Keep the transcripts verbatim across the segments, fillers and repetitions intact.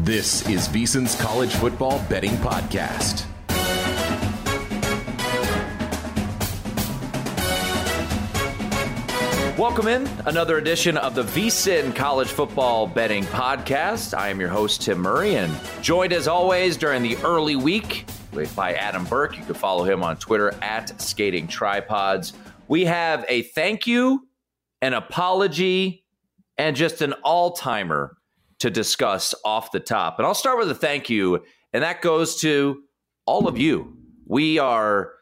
This is VSiN's College Football Betting Podcast. Welcome in another edition of the VSiN College Football Betting Podcast. I am your host, Tim Murray, and joined as always during the early week by Adam Burke. You can follow him on Twitter at Skating Tripods. We have a thank you, an apology, and just an all-timer to discuss off the top. And I'll start with a thank you, and that goes to all of you. We are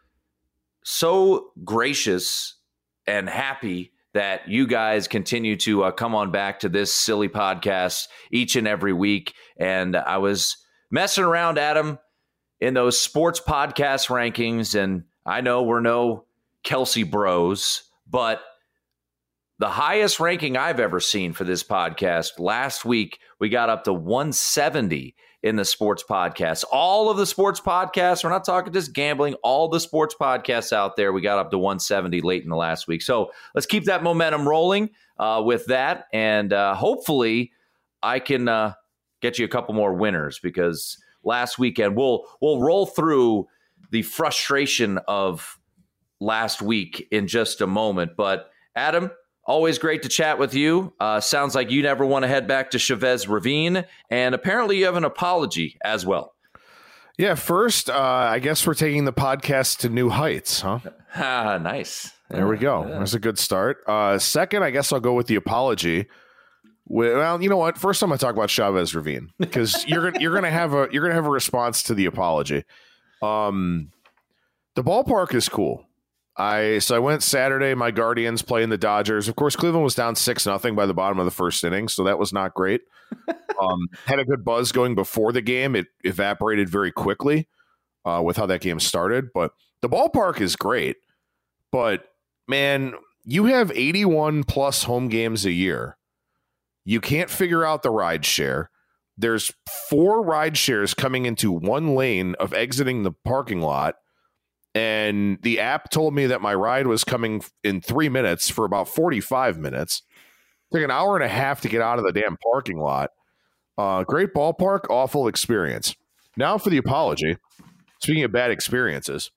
so gracious and happy that you guys continue to uh, come on back to this silly podcast each and every week. And I was messing around, Adam, in those sports podcast rankings, and I know we're no Kelsey bros, but the highest ranking I've ever seen for this podcast, last week, we got up to one seventy in the sports podcast. All of the sports podcasts, we're not talking just gambling, all the sports podcasts out there, we got up to one seventy late in the last week. So let's keep that momentum rolling uh, with that. And uh, hopefully I can uh, get you a couple more winners, because last weekend we'll we'll roll through the frustration of last week in just a moment. But Adam, always great to chat with you. Uh, sounds like you never want to head back to Chavez Ravine, and apparently you have an apology as well. Yeah, first, uh, I guess we're taking the podcast to new heights, huh? Ah, nice. There we go. Yeah. That's a good start. Uh, second, I guess I'll go with the apology. Well, you know what? First, I'm going to talk about Chavez Ravine, because you're gonna, you're going to have a you're going to have a response to the apology. Um, the ballpark is cool. I so I went Saturday. My Guardians playing the Dodgers. Of course, Cleveland was down six nothing by the bottom of the first inning, so that was not great. um, had a good buzz going before the game. It evaporated very quickly uh, with how that game started. But the ballpark is great. But man, you have eighty-one plus home games a year. You can't figure out the ride share. There's four ride shares coming into one lane of exiting the parking lot. And the app told me that my ride was coming in three minutes for about forty-five minutes. It took an hour and a half to get out of the damn parking lot. Uh, great ballpark, awful experience. Now for the apology. Speaking of bad experiences,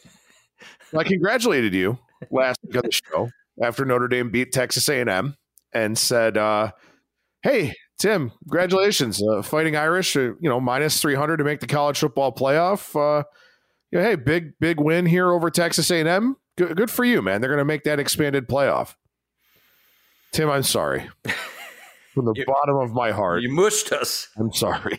I congratulated you last week on the show after Notre Dame beat Texas A and M and said, uh, hey, Tim, congratulations. Uh, Fighting Irish, uh, you know, minus three hundred to make the college football playoff. Uh, Yeah, hey, big, big win here over Texas A and M. Good, good for you, man. They're going to make that expanded playoff. Tim, I'm sorry. From the you, bottom of my heart. You mushed us. I'm sorry.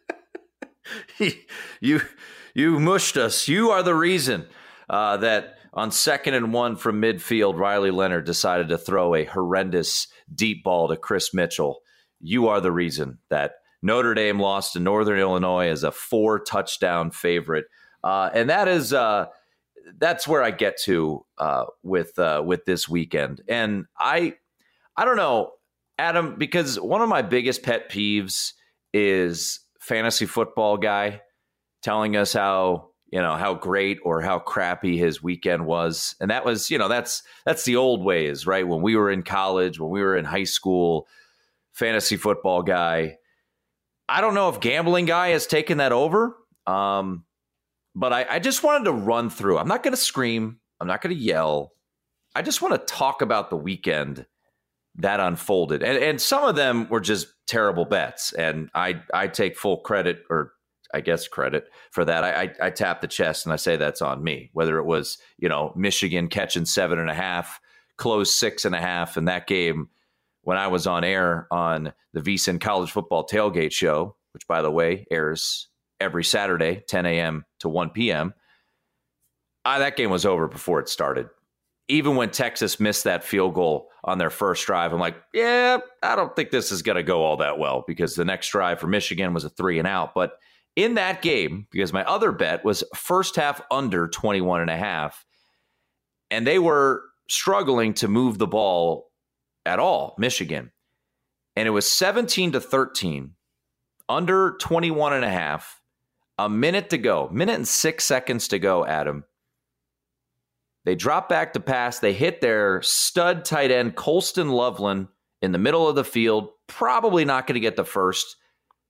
you you mushed us. You are the reason uh, that on second and one from midfield, Riley Leonard decided to throw a horrendous deep ball to Chris Mitchell. You are the reason that Notre Dame lost to Northern Illinois as a four-touchdown favorite. Uh, and that is uh, that's where I get to uh, with uh, with this weekend. And I I don't know, Adam, because one of my biggest pet peeves is fantasy football guy telling us how, you know, how great or how crappy his weekend was. And that was, you know, that's that's the old ways, right? When we were in college, when we were in high school, fantasy football guy. I don't know if gambling guy has taken that over. Um But I, I just wanted to run through. I'm not going to scream. I'm not going to yell. I just want to talk about the weekend that unfolded. And, and some of them were just terrible bets. And I, I take full credit, or I guess credit for that. I, I, I tap the chest and I say that's on me. Whether it was, you know, Michigan catching seven and a half, close six and a half in that game when I was on air on the VSiN College Football Tailgate Show, which, by the way, airs every Saturday, ten a.m. to one p.m. Uh, that game was over before it started. Even when Texas missed that field goal on their first drive, I'm like, yeah, I don't think this is going to go all that well, because the next drive for Michigan was a three and out. But in that game, because my other bet was first half under twenty-one and a half, and they were struggling to move the ball at all, Michigan. And it was seventeen to thirteen, under twenty-one and a half. A minute to go, minute and six seconds to go, Adam. They drop back to pass. They hit their stud tight end, Colston Loveland, in the middle of the field. Probably not going to get the first.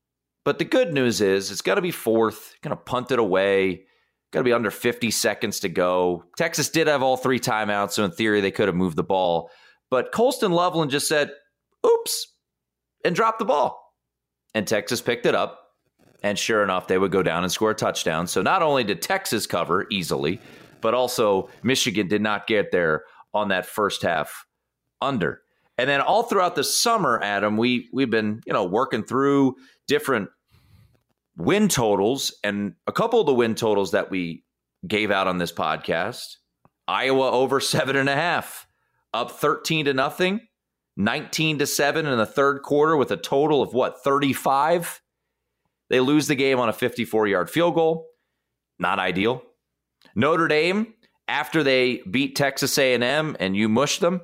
But the good news is it's got to be fourth, going to punt it away, got to be under fifty seconds to go. Texas did have all three timeouts, so in theory they could have moved the ball. But Colston Loveland just said, oops, and dropped the ball. And Texas picked it up. And sure enough, they would go down and score a touchdown. So not only did Texas cover easily, but also Michigan did not get there on that first half under. And then all throughout the summer, Adam, we, we've been, you know, working through different win totals. And a couple of the win totals that we gave out on this podcast, Iowa over seven and a half, up thirteen to nothing, nineteen to seven in the third quarter with a total of what, thirty-five? They lose the game on a fifty-four-yard field goal. Not ideal. Notre Dame, after they beat Texas A and M and you mushed them,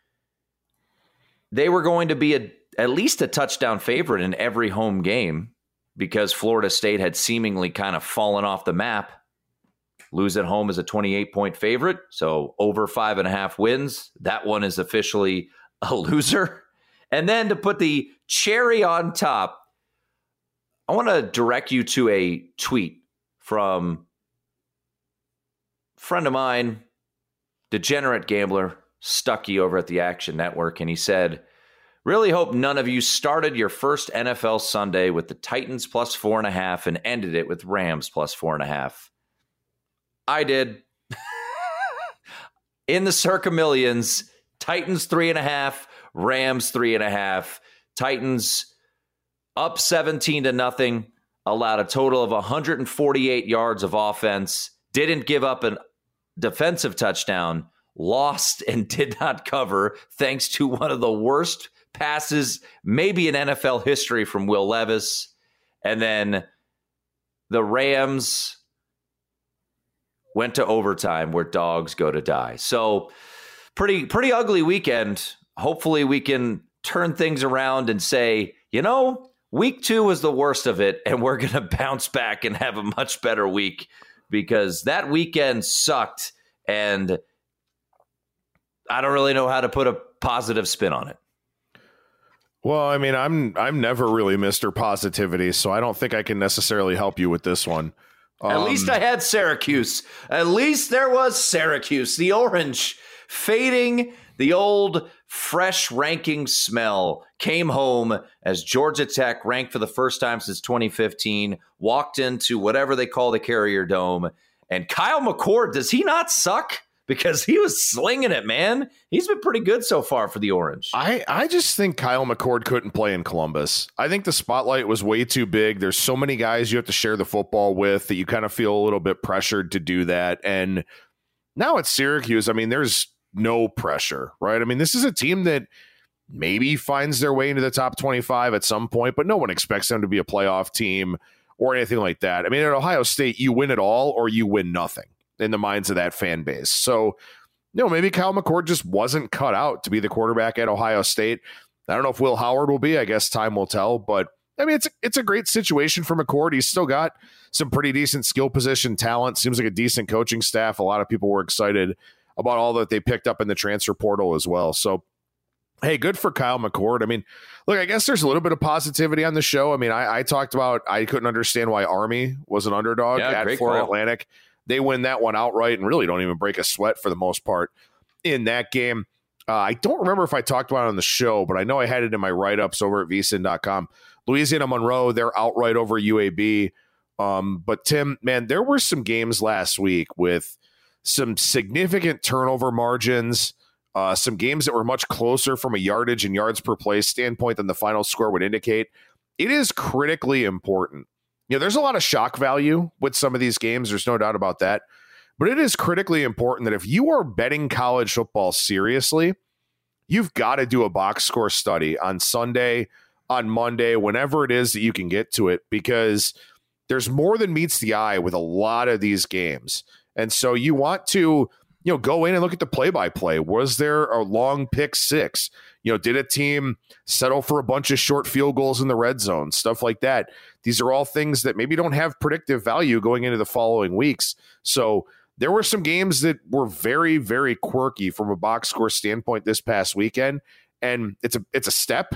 they were going to be a, at least a touchdown favorite in every home game because Florida State had seemingly kind of fallen off the map. Lose at home as a twenty-eight point favorite, so over five and a half wins. That one is officially a loser. And then to put the cherry on top, I want to direct you to a tweet from a friend of mine, degenerate gambler, Stuckey over at the Action Network, and he said, really hope none of you started your first N F L Sunday with the Titans plus four and a half and ended it with Rams plus four and a half. I did. In the circa millions, Titans three and a half, Rams three and a half. Titans up seventeen to nothing, allowed a total of one hundred forty-eight yards of offense, didn't give up a defensive touchdown, lost and did not cover thanks to one of the worst passes maybe in N F L history from Will Levis. And then the Rams went to overtime where dogs go to die. So pretty pretty ugly weekend. Hopefully we can turn things around and say, you know, week two was the worst of it, and we're going to bounce back and have a much better week because that weekend sucked, and I don't really know how to put a positive spin on it. Well, I mean, I'm I'm never really Mister Positivity, so I don't think I can necessarily help you with this one. At um, least I had Syracuse. At least there was Syracuse. The orange fading, the old fresh ranking smell came home as Georgia Tech, ranked for the first time since twenty fifteen, walked into whatever they call the Carrier Dome. And Kyle McCord, does he not suck? Because he was slinging it, man. He's been pretty good so far for the Orange. I, I just think Kyle McCord couldn't play in Columbus. I think the spotlight was way too big. There's so many guys you have to share the football with that you kind of feel a little bit pressured to do that. And now at Syracuse, I mean, there's no pressure, right? I mean, this is a team that maybe finds their way into the top twenty-five at some point, but no one expects them to be a playoff team or anything like that. I mean, at Ohio State, you win it all or you win nothing in the minds of that fan base. So, you know, maybe Kyle McCord just wasn't cut out to be the quarterback at Ohio State. I don't know if Will Howard will be. I guess time will tell. But, I mean, it's, it's a great situation for McCord. He's still got some pretty decent skill position talent. Seems like a decent coaching staff. A lot of people were excited about all that they picked up in the transfer portal as well. So, hey, good for Kyle McCord. I mean, look, I guess there's a little bit of positivity on the show. I mean, I, I talked about I couldn't understand why Army was an underdog yeah, at Florida Atlantic. They win that one outright and really don't even break a sweat for the most part in that game. Uh, I don't remember if I talked about it on the show, but I know I had it in my write-ups over at V S I N dot com. Louisiana Monroe, they're outright over U A B. Um, but, Tim, man, there were some games last week with some significant turnover margins, uh, some games that were much closer from a yardage and yards per play standpoint than the final score would indicate. It is critically important. You know, there's a lot of shock value with some of these games. There's no doubt about that. But it is critically important that if you are betting college football seriously, you've got to do a box score study on Sunday, on Monday, whenever it is that you can get to it, because there's more than meets the eye with a lot of these games. And so you want to, you know, go in and look at the play-by-play. Was there a long pick six? You know, did a team settle for a bunch of short field goals in the red zone? Stuff like that. These are all things that maybe don't have predictive value going into the following weeks. So there were some games that were very, very quirky from a box score standpoint this past weekend. And it's a it's a step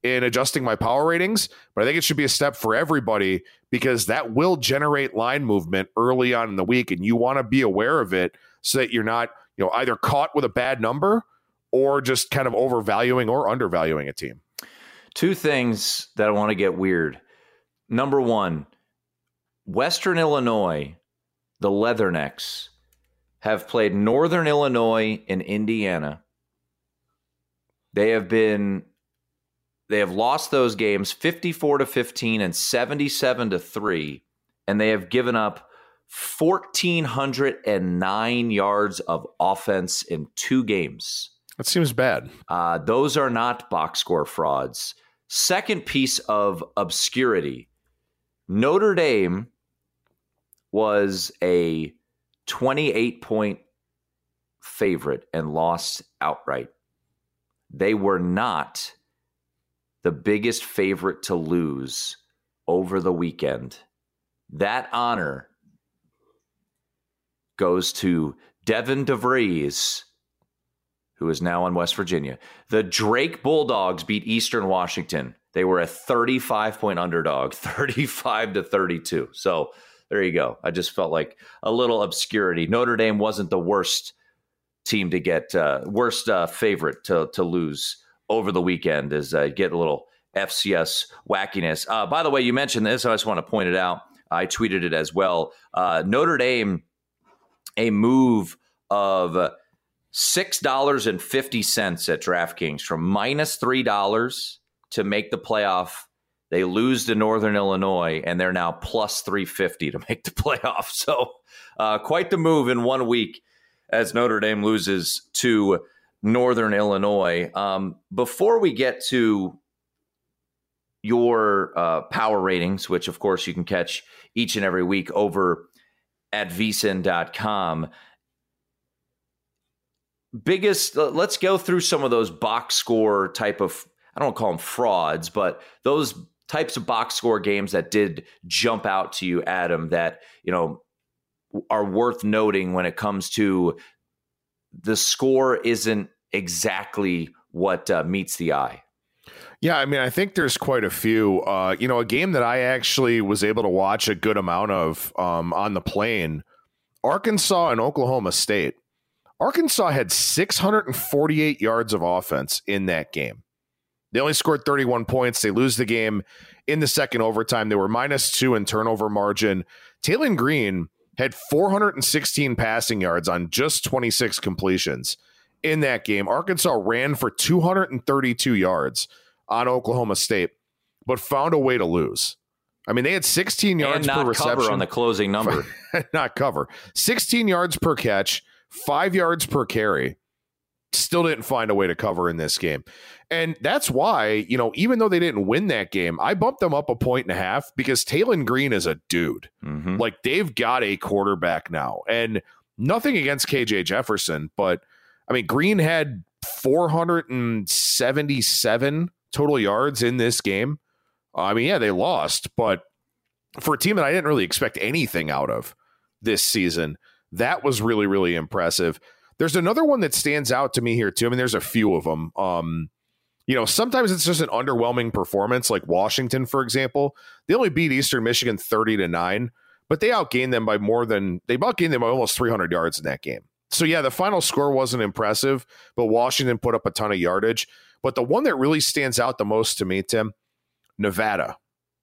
in adjusting my power ratings, but I think it should be a step for everybody because that will generate line movement early on in the week, and you want to be aware of it so that you're not, you know, either caught with a bad number or just kind of overvaluing or undervaluing a team. Two things that I want to get weird. Number one, Western Illinois, the Leathernecks, have played Northern Illinois and Indiana. They have been They have lost those games fifty-four to fifteen and seventy-seven to three, and they have given up one thousand four hundred nine yards of offense in two games. That seems bad. Uh, those are not box score frauds. Second piece of obscurity, Notre Dame was a twenty-eight point favorite and lost outright. They were not the biggest favorite to lose over the weekend. That honor goes to Devin DeVries, who is now in West Virginia. The Drake Bulldogs beat Eastern Washington. They were a thirty-five point underdog, thirty-five to thirty-two. So there you go. I just felt like a little obscurity. Notre Dame wasn't the worst team to get, uh, worst uh, favorite to, to lose over the weekend, as uh, get a little F C S wackiness. Uh, by the way, you mentioned this. I just want to point it out. I tweeted it as well. Uh, Notre Dame, a move of six dollars and fifty cents at DraftKings from minus three dollars to make the playoff. They lose to Northern Illinois, and they're now plus three fifty to make the playoff. So uh, quite the move in one week as Notre Dame loses to Northern Illinois. Um, before we get to your uh, power ratings, which of course you can catch each and every week over at V S I N dot com, biggest, let's go through some of those box score type of, I don't call them frauds, but those types of box score games that did jump out to you, Adam, that, you know, are worth noting when it comes to the score isn't exactly what uh, meets the eye. Yeah, I mean, I think there's quite a few. Uh, you know, a game that I actually was able to watch a good amount of um, on the plane, Arkansas and Oklahoma State. Arkansas had six hundred forty-eight yards of offense in that game. They only scored thirty-one points. They lose the game in the second overtime. They were minus two in turnover margin. Taylen Green had four hundred sixteen passing yards on just twenty-six completions in that game. Arkansas ran for two hundred thirty-two yards on Oklahoma State, but found a way to lose. I mean, they had sixteen yards and not per reception. Cover on the closing number. Not cover. sixteen yards per catch, five yards per carry. Still didn't find a way to cover in this game. And that's why, you know, even though they didn't win that game, I bumped them up a point and a half because Taylen Green is a dude. Mm-hmm. Like, they've got a quarterback now. And nothing against K J Jefferson, but, I mean, Green had four hundred seventy-seven total yards in this game. I mean, yeah, they lost, but for a team that I didn't really expect anything out of this season, that was really, really impressive. There's another one that stands out to me here, too. I mean, there's a few of them. Um, you know, sometimes it's just an underwhelming performance, like Washington, for example. They only beat Eastern Michigan thirty to nine, but they outgained them by more than, they outgained them by almost three hundred yards in that game. So, yeah, the final score wasn't impressive, but Washington put up a ton of yardage. But the one that really stands out the most to me, Tim, Nevada.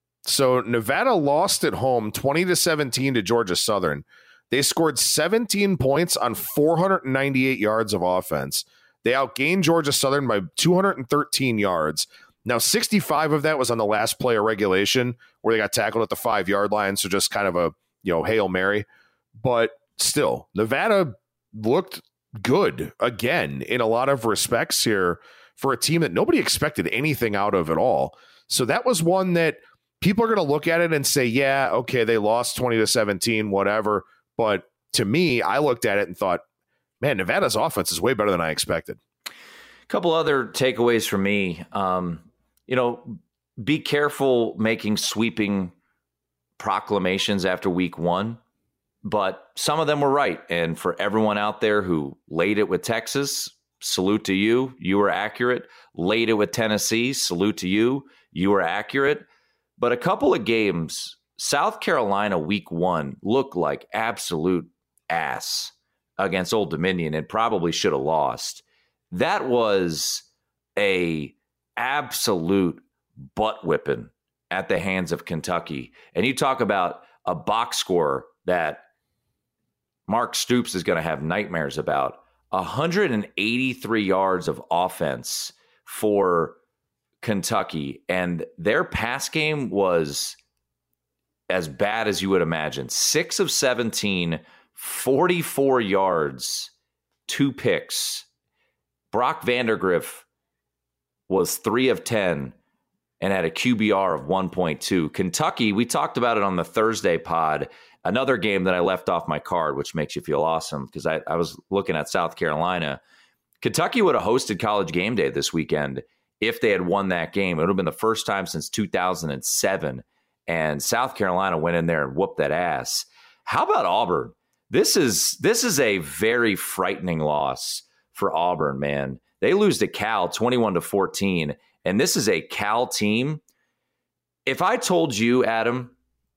So Nevada lost at home twenty to seventeen to Georgia Southern. They scored seventeen points on four hundred ninety-eight yards of offense. They outgained Georgia Southern by two hundred thirteen yards. Now, sixty-five of that was on the last play of regulation where they got tackled at the five-yard line, so just kind of a, you know, Hail Mary. But still, Nevada looked good again in a lot of respects here for a team that nobody expected anything out of at all. So that was one that people are going to look at it and say, yeah, okay, they lost twenty to seventeen, whatever. But to me, I looked at it and thought, man, Nevada's offense is way better than I expected. A couple other takeaways for me. Um, you know, be careful making sweeping proclamations after week one, but some of them were right. And for everyone out there who laid it with Texas, salute to you. You were accurate. Laid it with Tennessee. Salute to you. You were accurate. But a couple of games, South Carolina week one looked like absolute ass against Old Dominion and probably should have lost. That was a absolute butt whipping at the hands of Kentucky. And you talk about a box score that Mark Stoops is going to have nightmares about. one hundred eighty-three yards of offense for Kentucky. And their pass game was as bad as you would imagine. six of seventeen, forty-four yards, two picks. Brock Vandagriff was three of ten and had a Q B R of one point two. Kentucky, we talked about it on the Thursday pod, another game that I left off my card, which makes you feel awesome because I, I was looking at South Carolina. Kentucky would have hosted College Game Day this weekend if they had won that game. It would have been the first time since two thousand seven, and South Carolina went in there and whooped that ass. How about Auburn? This is this is a very frightening loss for Auburn, man. They lose to Cal twenty-one to fourteen, and this is a Cal team. If I told you, Adam,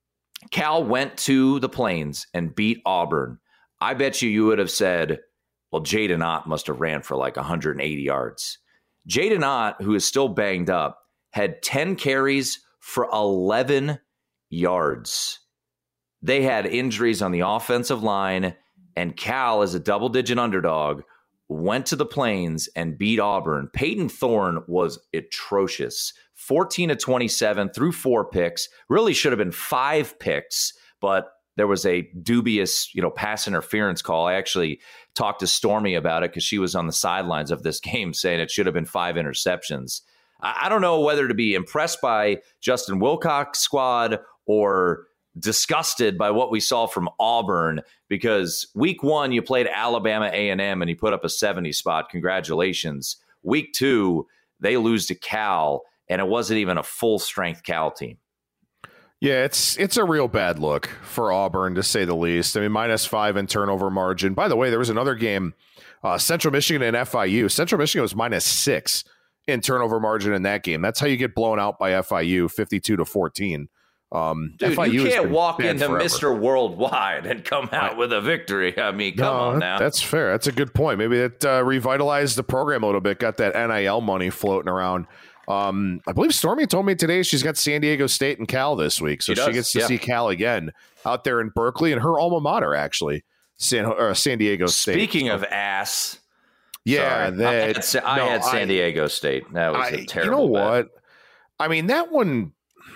Cal went to the Plains and beat Auburn, I bet you you would have said, well, Jaden Ott must have ran for like one hundred eighty yards. Jaden Ott, who is still banged up, had ten carries for eleven yards. They had injuries on the offensive line, and Cal, as a double-digit underdog, went to the Plains and beat Auburn. Peyton Thorne was atrocious. fourteen to twenty-seven, threw four picks. Really should have been five picks, but there was a dubious, you know, pass interference call. I actually talked to Stormy about it because she was on the sidelines of this game saying it should have been five interceptions. I don't know whether to be impressed by Justin Wilcox's squad or disgusted by what we saw from Auburn, because week one you played Alabama A and M and you put up a seventy spot. Congratulations. Week two, they lose to Cal, and it wasn't even a full-strength Cal team. Yeah, it's it's a real bad look for Auburn, to say the least. I mean, minus five in turnover margin. By the way, there was another game, uh, Central Michigan and F I U. Central Michigan was minus six in turnover margin in that game. That's how you get blown out by F I U, fifty-two to fourteen. Um, Dude, F I U you can't walk into forever. Mister Worldwide and come out with a victory. I mean, come no, on now. That's fair. That's a good point. Maybe that uh, revitalized the program a little bit, got that N I L money floating around. Um, I believe Stormy told me today she's got San Diego State and Cal this week, so she, she gets to yeah. see Cal again out there in Berkeley, and her alma mater, actually, San, uh, San Diego State. Speaking so, of ass, yeah, that, I had, I no, had San I, Diego State. That was I, a terrible. You know bet. what? I mean, that one.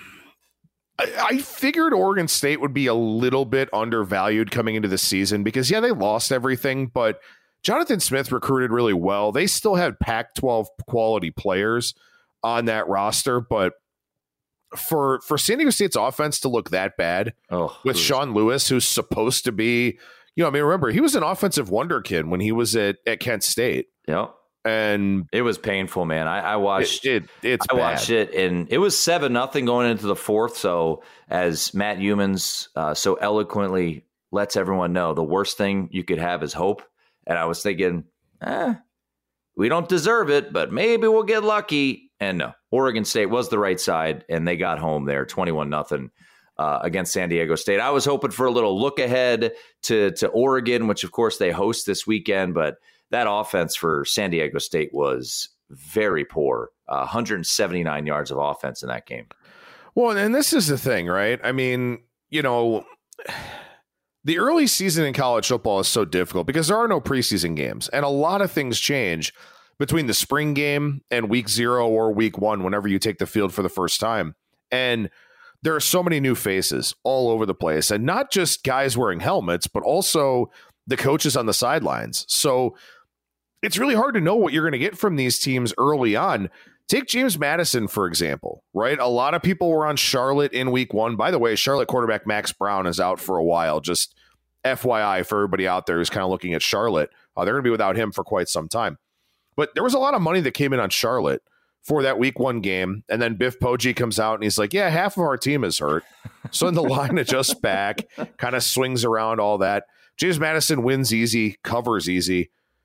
I, I figured Oregon State would be a little bit undervalued coming into the season because, yeah, they lost everything, but Jonathan Smith recruited really well. They still had Pac twelve quality players on that roster, but for for San Diego State's offense to look that bad oh, with Sean Lewis, who's supposed to be, you know, I mean, remember, he was an offensive wonder kid when he was at, at Kent State. Yeah. And it was painful, man. I, I watched it. it it's I bad. watched it, and it was seven nothing going into the fourth. So, as Matt Humans uh, so eloquently lets everyone know, the worst thing you could have is hope. And I was thinking, eh, we don't deserve it, but maybe we'll get lucky. And no, Oregon State was the right side, and they got home there, twenty-one nothing uh, against San Diego State. I was hoping for a little look ahead to to Oregon, which of course they host this weekend, but that offense for San Diego State was very poor. Uh, one hundred seventy-nine yards of offense in that game. Well, and this is the thing, right? I mean, you know, the early season in college football is so difficult because there are no preseason games, and a lot of things change between the spring game and week zero or week one, whenever you take the field for the first time. And there are so many new faces all over the place, and not just guys wearing helmets, but also the coaches on the sidelines. So it's really hard to know what you're going to get from these teams early on. Take James Madison, for example, right? A lot of people were on Charlotte in week one. By the way, Charlotte quarterback Max Brown is out for a while. Just F Y I for everybody out there who's kind of looking at Charlotte. Uh, they're going to be without him for quite some time. But there was a lot of money that came in on Charlotte for that week one game. And then Biff Poggi comes out and he's like, yeah, half of our team is hurt. So then the line adjusts back, kind of swings around all that. James Madison wins easy, covers easy.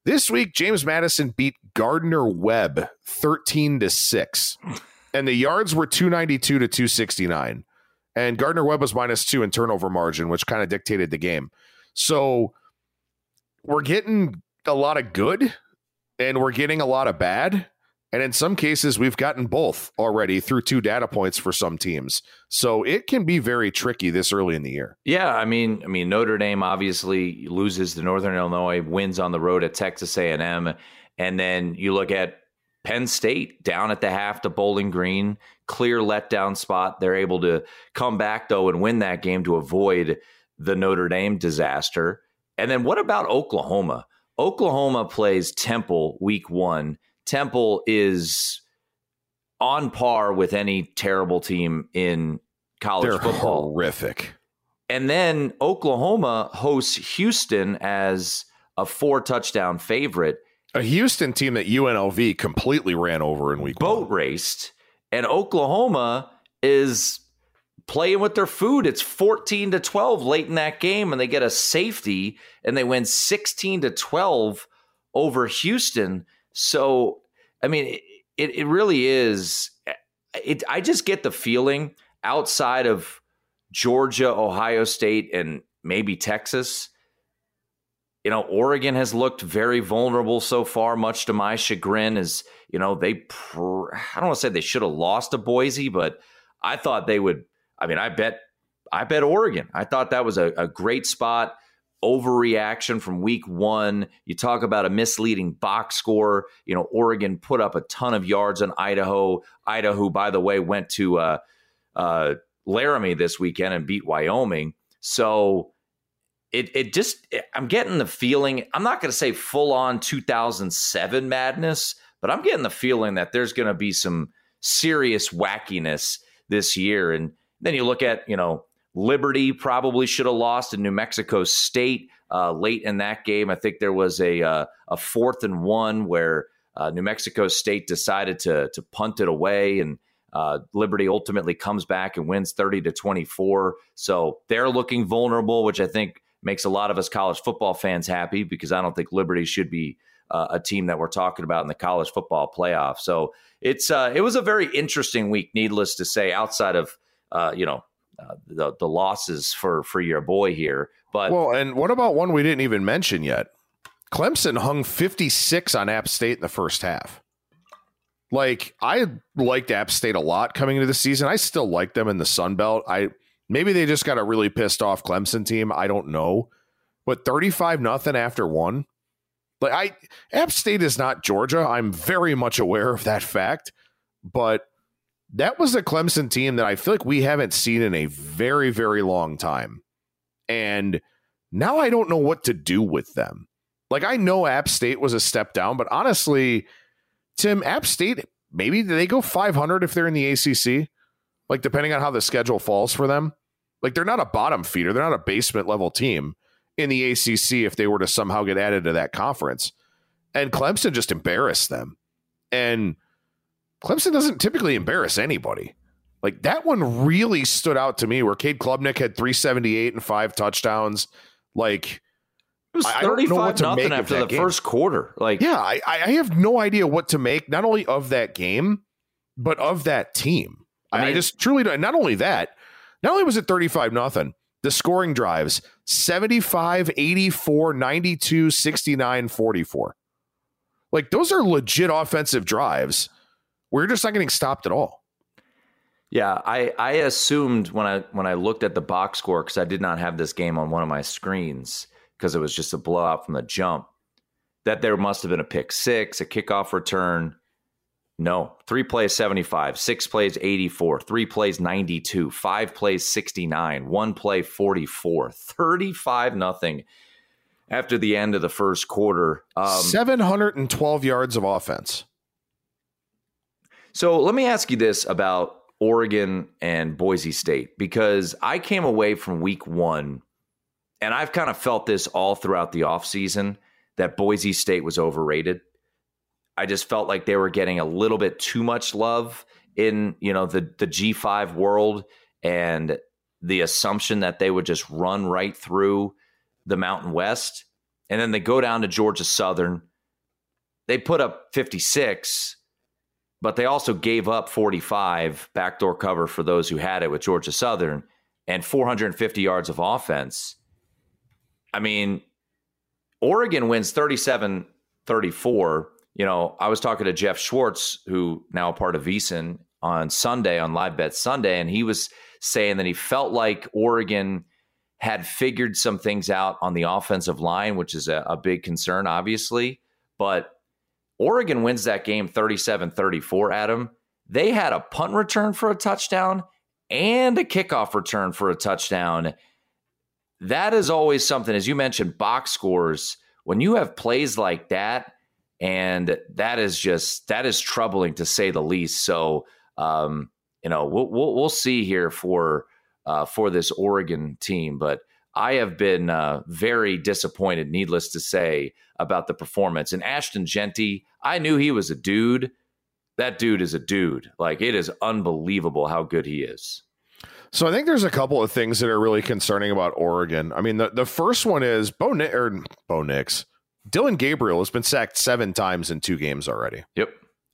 This week, James Madison beat Gardner Webb thirteen to six, and the yards were two ninety-two to two sixty-nine. And Gardner Webb was minus two in turnover margin, which kind of dictated the game. So we're getting a lot of good, and we're getting a lot of bad. And in some cases, we've gotten both already through two data points for some teams. So it can be very tricky this early in the year. Yeah, I mean, I mean, Notre Dame obviously loses to Northern Illinois, wins on the road at Texas A and M, and then you look at Penn State down at the half to Bowling Green, clear letdown spot. They're able to come back though and win that game to avoid the Notre Dame disaster. And then what about Oklahoma? Oklahoma plays Temple week one. Temple is on par with any terrible team in college They're football. Horrific. And then Oklahoma hosts Houston as a four touchdown favorite. A Houston team that U N L V completely ran over in week Boat one. raced. And Oklahoma is playing with their food. It's fourteen to twelve late in that game, and they get a safety, and they win sixteen to twelve over Houston. So, I mean, it, it really is. It, I just get the feeling outside of Georgia, Ohio State, and maybe Texas, you know, Oregon has looked very vulnerable so far, much to my chagrin. Is, you know, they, pr- I don't want to say they should have lost to Boise, but I thought they would. I mean, I bet, I bet Oregon. I thought that was a, a great spot. Overreaction from week one. You talk about a misleading box score. You know, Oregon put up a ton of yards on Idaho. Idaho, by the way, went to uh, uh, Laramie this weekend and beat Wyoming. So it it just, I'm getting the feeling, I'm not going to say full on two thousand seven madness, but I'm getting the feeling that there's going to be some serious wackiness this year. And then you look at, you know, Liberty probably should have lost to New Mexico State uh, late in that game. I think there was a uh, a fourth and one where uh, New Mexico State decided to to punt it away, and uh, Liberty ultimately comes back and wins thirty to twenty-four. So they're looking vulnerable, which I think makes a lot of us college football fans happy, because I don't think Liberty should be uh, a team that we're talking about in the college football playoff. So it's uh, it was a very interesting week, needless to say, outside of uh, you know. Uh, the the losses for for your boy here. But well, and what about one we didn't even mention yet? Clemson hung fifty-six on App State in the first half. Like, I liked App State a lot coming into the season. I still like them in the Sun Belt. I maybe they just got a really pissed off Clemson team. I don't know. But thirty-five nothing after one. Like, I App State is not Georgia. I'm very much aware of that fact. But that was a Clemson team that I feel like we haven't seen in a very, very long time. And now I don't know what to do with them. Like, I know App State was a step down, but honestly, Tim, App State, maybe they go five hundred if they're in the A C C, like depending on how the schedule falls for them. Like, they're not a bottom feeder. They're not a basement level team in the A C C if they were to somehow get added to that conference. And Clemson just embarrassed them. And Clemson doesn't typically embarrass anybody. Like, that one really stood out to me, where Cade Klubnik had three seventy-eight and five touchdowns. Like, it was I don't know what thirty-five to nothing make of after that the game. first quarter. Like, yeah, I, I have no idea what to make, not only of that game, but of that team. I, I mean, I just truly don't. Not only that, not only was it thirty-five nothing, the scoring drives seventy-five, eighty-four, ninety-two, sixty-nine, forty-four. Like, those are legit offensive drives. We're just not getting stopped at all. Yeah, I, I assumed when I when I looked at the box score, because I did not have this game on one of my screens because it was just a blowout from the jump, that there must have been a pick six, a kickoff return. No, three plays seventy-five, six plays eighty-four, three plays ninety-two, five plays sixty-nine, one play forty-four, thirty-five nothing after the end of the first quarter. Um, seven hundred twelve yards of offense. So let me ask you this about Oregon and Boise State, because I came away from week one, and I've kind of felt this all throughout the offseason, that Boise State was overrated. I just felt like they were getting a little bit too much love in, you know, the, the G five world, and the assumption that they would just run right through the Mountain West. And then they go down to Georgia Southern, they put up fifty-six, but they also gave up forty-five, backdoor cover for those who had it with Georgia Southern, and four hundred fifty yards of offense. I mean, Oregon wins thirty-seven thirty-four. You know, I was talking to Jeff Schwartz, who now a part of VSiN, on Sunday, on Live Bet Sunday, and he was saying that he felt like Oregon had figured some things out on the offensive line, which is a, a big concern, obviously. But Oregon wins that game thirty-seven thirty-four, Adam. They had a punt return for a touchdown and a kickoff return for a touchdown. That is always something, as you mentioned, box scores. When you have plays like that, and that is just, that is troubling to say the least. So, um, you know, we'll, we'll, we'll see here for, uh, for this Oregon team, but I have been uh, very disappointed, needless to say, about the performance. And Ashton Jeanty, I knew he was a dude. That dude is a dude. Like, it is unbelievable how good he is. So I think there's a couple of things that are really concerning about Oregon. I mean, the, the first one is Bo, Ni- or Bo Nix. Dillon Gabriel has been sacked seven times in two games already. Yep.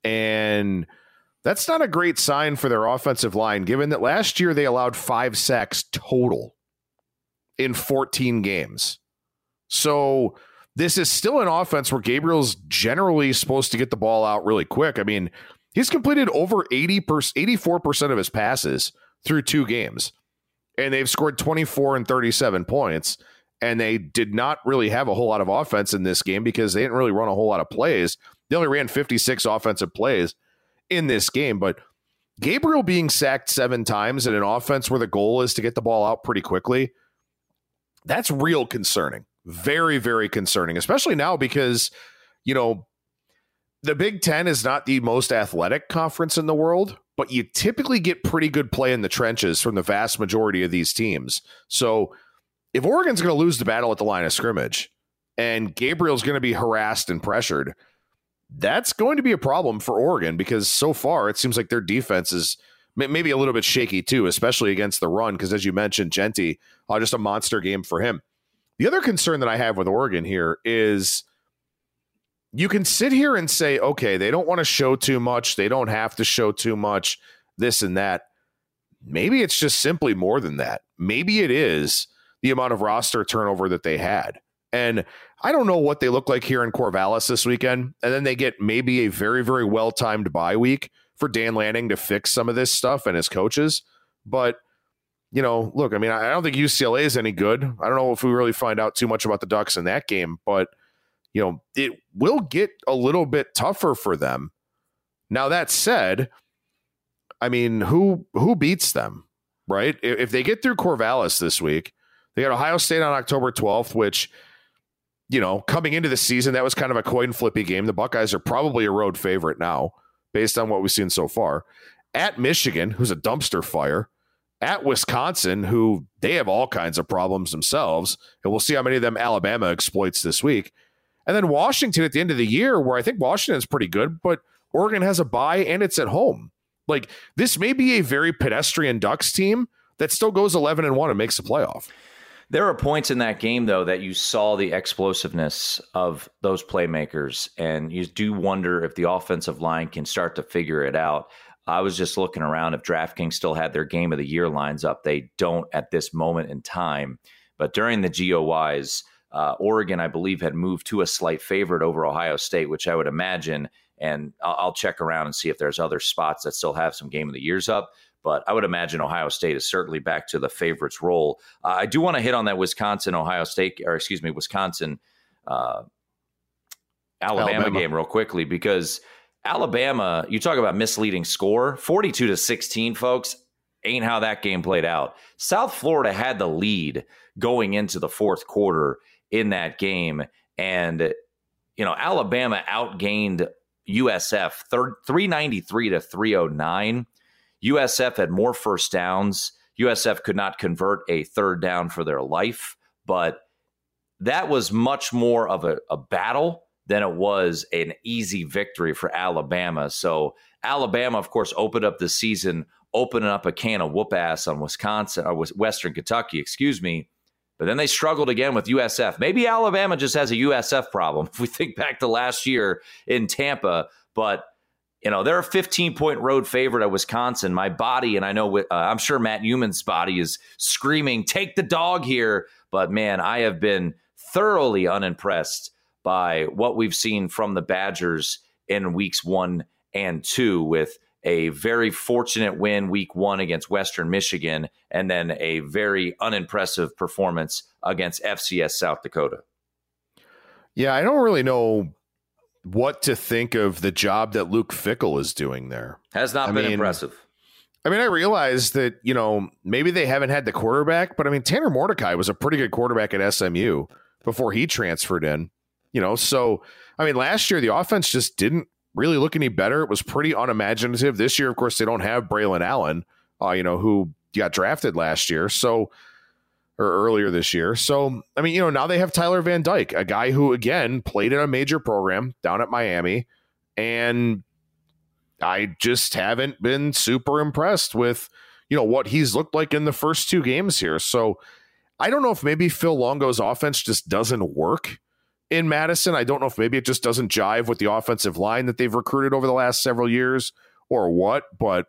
And that's not a great sign for their offensive line, given that last year they allowed five sacks total in fourteen games. So this is still an offense where Gabriel's generally supposed to get the ball out really quick. I mean, he's completed over eighty percent, eighty-four percent of his passes through two games, and they've scored twenty-four and thirty-seven points. And they did not really have a whole lot of offense in this game because they didn't really run a whole lot of plays. They only ran fifty-six offensive plays in this game. But Gabriel being sacked seven times in an offense where the goal is to get the ball out pretty quickly, that's real concerning. Very, very concerning, especially now because, you know, the Big Ten is not the most athletic conference in the world, but you typically get pretty good play in the trenches from the vast majority of these teams. So if Oregon's going to lose the battle at the line of scrimmage and Gabriel's going to be harassed and pressured, that's going to be a problem for Oregon because so far it seems like their defense is maybe a little bit shaky too, especially against the run. Because as you mentioned, Jeanty, uh, just a monster game for him. The other concern that I have with Oregon here is you can sit here and say, okay, they don't want to show too much. They don't have to show too much, this and that. Maybe it's just simply more than that. Maybe it is the amount of roster turnover that they had. And I don't know what they look like here in Corvallis this weekend. And then they get maybe a very, very well-timed bye week for Dan Lanning to fix some of this stuff and his coaches. But, you know, look, I mean, I don't think U C L A is any good. I don't know if we really find out too much about the Ducks in that game, but, you know, it will get a little bit tougher for them. Now, that said, I mean, who who beats them, right? If they get through Corvallis this week, they got Ohio State on October twelfth, which, you know, coming into the season, that was kind of a coin flippy game. The Buckeyes are probably a road favorite now, based on what we've seen so far. At Michigan, who's a dumpster fire. At Wisconsin, who they have all kinds of problems themselves. And we'll see how many of them Alabama exploits this week. And then Washington at the end of the year, where I think Washington is pretty good, but Oregon has a bye and it's at home. Like, this may be a very pedestrian Ducks team that still goes eleven and one and makes the playoff. There are points in that game, though, that you saw the explosiveness of those playmakers, and you do wonder if the offensive line can start to figure it out. I was just looking around if DraftKings still had their game of the year lines up. They don't at this moment in time. But during the G O Ys, uh, Oregon, I believe, had moved to a slight favorite over Ohio State, which I would imagine, and I'll, I'll check around and see if there's other spots that still have some game of the years up. But I would imagine Ohio State is certainly back to the favorites role. Uh, I do want to hit on that Wisconsin, Ohio State, or excuse me, Wisconsin, uh, Alabama, Alabama game real quickly, because Alabama, you talk about misleading score, forty-two to sixteen, folks, ain't how that game played out. South Florida had the lead going into the fourth quarter in that game. And, you know, Alabama outgained U S F three ninety-three to three oh nine. U S F had more first downs. U S F could not convert a third down for their life, but that was much more of a, a battle than it was an easy victory for Alabama. So Alabama, of course, opened up the season, opening up a can of whoop ass on Wisconsin or Western Kentucky, excuse me. But then they struggled again with U S F. Maybe Alabama just has a U S F problem if we think back to last year in Tampa. But, you know, they're a fifteen-point road favorite at Wisconsin. My body, and I know uh, I'm sure Matt Newman's body is screaming, take the dog here. But, man, I have been thoroughly unimpressed by what we've seen from the Badgers in weeks one and two, with a very fortunate win week one against Western Michigan, and then a very unimpressive performance against F C S South Dakota. Yeah, I don't really know what to think of the job that Luke Fickell is doing there. Has not I been mean, impressive. I mean, I realize that, you know, maybe they haven't had the quarterback, but I mean, Tanner Mordecai was a pretty good quarterback at S M U before he transferred in, you know, so, I mean, last year the offense just didn't really look any better. It was pretty unimaginative. This year, of course, they don't have Braylon Allen, uh, you know, who got drafted last year. So, or earlier this year. So, I mean, you know, now they have Tyler Van Dyke, a guy who, again, played in a major program down at Miami. And I just haven't been super impressed with, you know, what he's looked like in the first two games here. So I don't know if maybe Phil Longo's offense just doesn't work in Madison. I don't know if maybe it just doesn't jive with the offensive line that they've recruited over the last several years or what, but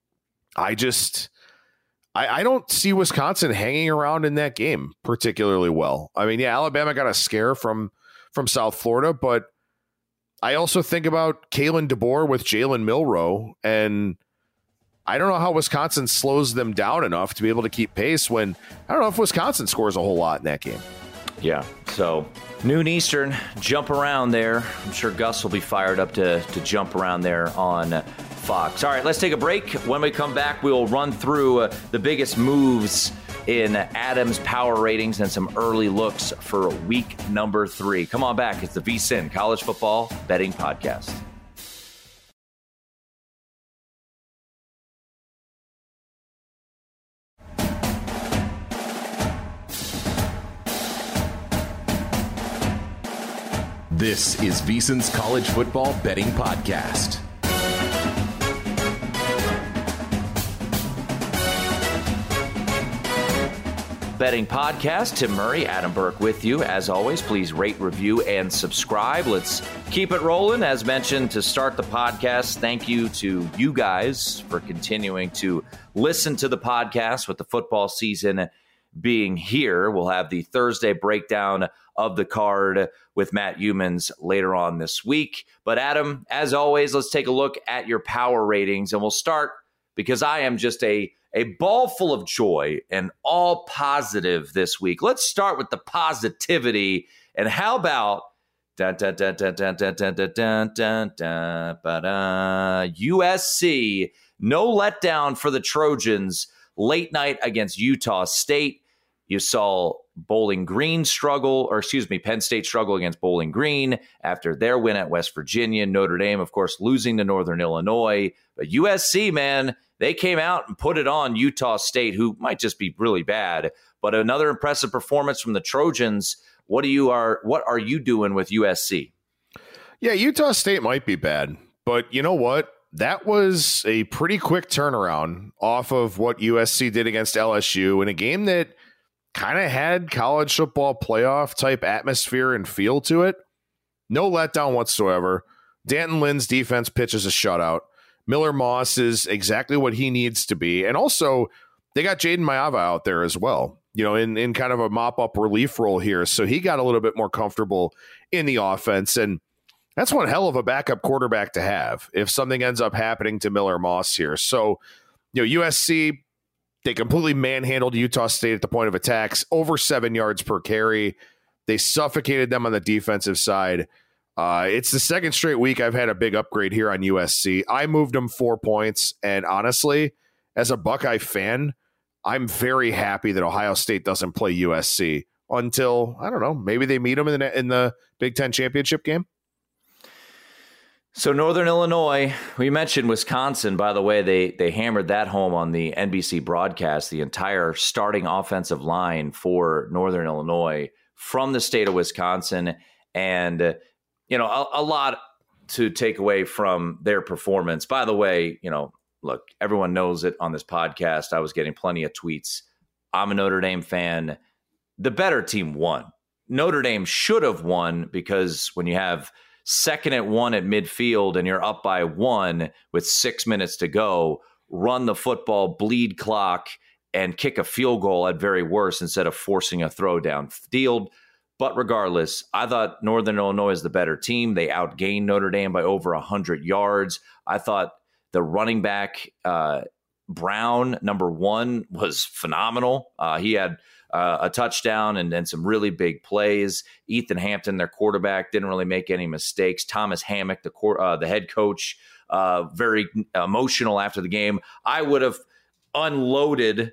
I just, I, I don't see Wisconsin hanging around in that game particularly well. I mean, yeah, Alabama got a scare from, from South Florida, but I also think about Kalen DeBoer with Jalen Milroe, and I don't know how Wisconsin slows them down enough to be able to keep pace when I don't know if Wisconsin scores a whole lot in that game. Yeah, so noon Eastern, jump around there. I'm sure Gus will be fired up to, to jump around there on Fox. All right, let's take a break. When we come back, we'll run through uh, the biggest moves in Adam's power ratings and some early looks for week number three. Come on back. It's the VSiN College Football Betting Podcast. This is VSiN's College Football Betting Podcast. Betting Podcast. Tim Murray, Adam Burke with you. As always, please rate, review, and subscribe. Let's keep it rolling. As mentioned, to start the podcast, thank you to you guys for continuing to listen to the podcast with the football season being here. We'll have the Thursday breakdown of the card with Matt Youmans later on this week. But Adam, as always, let's take a look at your power ratings, and we'll start because I am just a A ball full of joy and all positive this week. Let's start with the positivity. And how about dun, dun, dun, dun, dun, dun, dun, dun, dun, dun, dun, ba-da. U S C, no letdown for the Trojans late night against Utah State. You saw Bowling Green struggle, or excuse me, Penn State struggle against Bowling Green after their win at West Virginia. Notre Dame, of course, losing to Northern Illinois. But U S C, man, they came out and put it on Utah State, who might just be really bad. But another impressive performance from the Trojans. What do you are what are you doing with U S C? Yeah, Utah State might be bad, but you know what? That was a pretty quick turnaround off of what U S C did against L S U in a game that kind of had college football playoff type atmosphere and feel to it. No letdown whatsoever. Danton Lynn's defense pitches a shutout. Miller Moss is exactly what he needs to be. And also, they got Jaden Mayava out there as well, you know, in, in kind of a mop-up relief role here. So he got a little bit more comfortable in the offense. And that's one hell of a backup quarterback to have if something ends up happening to Miller Moss here. So, you know, U S C, they completely manhandled Utah State at the point of attacks, over seven yards per carry. They suffocated them on the defensive side. Uh, it's the second straight week I've had a big upgrade here on U S C. I moved them four points, and honestly, as a Buckeye fan, I'm very happy that Ohio State doesn't play U S C until, I don't know, maybe they meet them in the, in the Big Ten championship game. So Northern Illinois, we mentioned Wisconsin, by the way, they they hammered that home on the N B C broadcast, the entire starting offensive line for Northern Illinois from the state of Wisconsin. And, uh, you know, a, a lot to take away from their performance. By the way, you know, look, everyone knows it on this podcast. I was getting plenty of tweets. I'm a Notre Dame fan. the better team won. Notre Dame should have won because when you have second at one at midfield and you're up by one with six minutes to go, run the football, bleed clock, and kick a field goal at very worst instead of forcing a throw downfield. But regardless, I thought Northern Illinois is the better team. They outgained Notre Dame by over one hundred yards. I thought the running back, uh, Brown, number one, was phenomenal. Uh, he had uh, a touchdown and, and some really big plays. Ethan Hampton, their quarterback, didn't really make any mistakes. Thomas Hammock, the cor- uh, the head coach, uh, very emotional after the game. I would have unloaded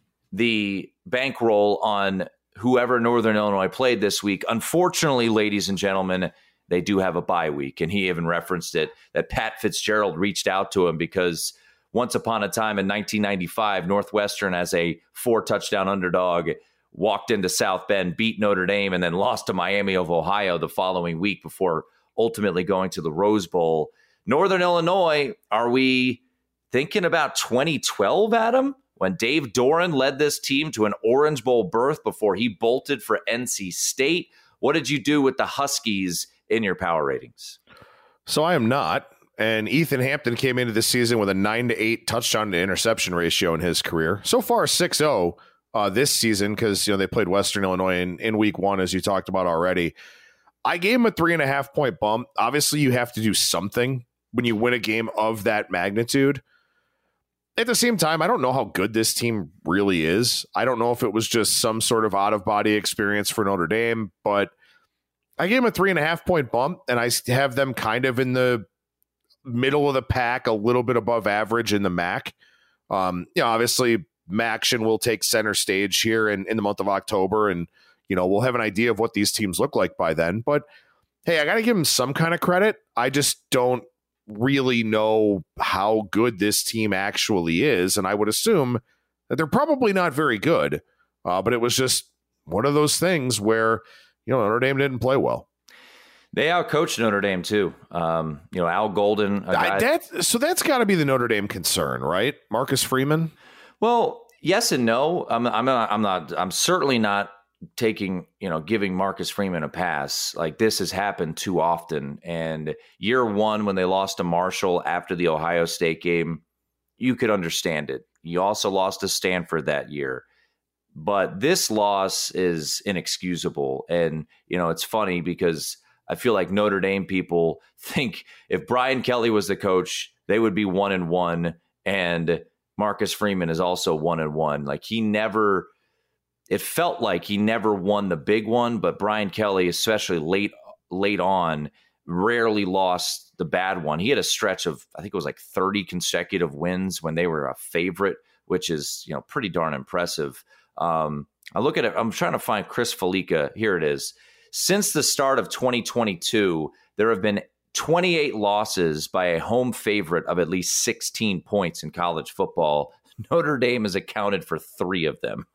the bankroll on whoever Northern Illinois played this week. Unfortunately, ladies and gentlemen, they do have a bye week. And he even referenced it, that Pat Fitzgerald reached out to him because once upon a time in nineteen ninety-five, Northwestern, as a four-touchdown underdog, walked into South Bend, beat Notre Dame, and then lost to Miami of Ohio the following week before ultimately going to the Rose Bowl. Northern Illinois, are we thinking about twenty twelve, Adam, when Dave Doran led this team to an Orange Bowl berth before he bolted for N C State? What did you do with the Huskies in your power ratings? So I am not. And Ethan Hampton came into this season with a nine to eight touchdown to interception ratio in his career. So far, six oh uh, this season because you know they played Western Illinois in, in week one, as you talked about already. I gave him a three and a half point bump. Obviously, you have to do something when you win a game of that magnitude. At the same time, I don't know how good this team really is. I don't know if it was just some sort of out-of-body experience for Notre Dame, but I gave him a three and a half point bump, and I have them kind of in the middle of the pack, a little bit above average in the M A C. Um, you know, obviously, Maction will take center stage here in, in the month of October, and you know we'll have an idea of what these teams look like by then. But hey, I got to give them some kind of credit. I just don't really know how good this team actually is, and I would assume that they're probably not very good. Uh, but it was just one of those things where you know Notre Dame didn't play well. They outcoached Notre Dame too. Um, you know, Al Golden. A guy- I, that, so that's got to be the Notre Dame concern, right? Marcus Freeman. Well, yes and no. I'm, I'm not. I'm not. I'm certainly not taking. You know, giving Marcus Freeman a pass. Like this has happened too often. And year one, when they lost to Marshall after the Ohio State game, you could understand it. You also lost to Stanford that year. But this loss is inexcusable. And you know, it's funny because I feel like Notre Dame people think if Brian Kelly was the coach, they would be one and one, and Marcus Freeman is also one and one. Like he never, it felt like he never won the big one, but Brian Kelly, especially late late on, rarely lost the bad one. He had a stretch of, I think it was like thirty consecutive wins when they were a favorite, which is, you know, pretty darn impressive. Um, I look at it, I'm trying to find Chris Felica. Here it is. Since the start of twenty twenty-two, there have been twenty-eight losses by a home favorite of at least sixteen points in college football. Notre Dame has accounted for three of them.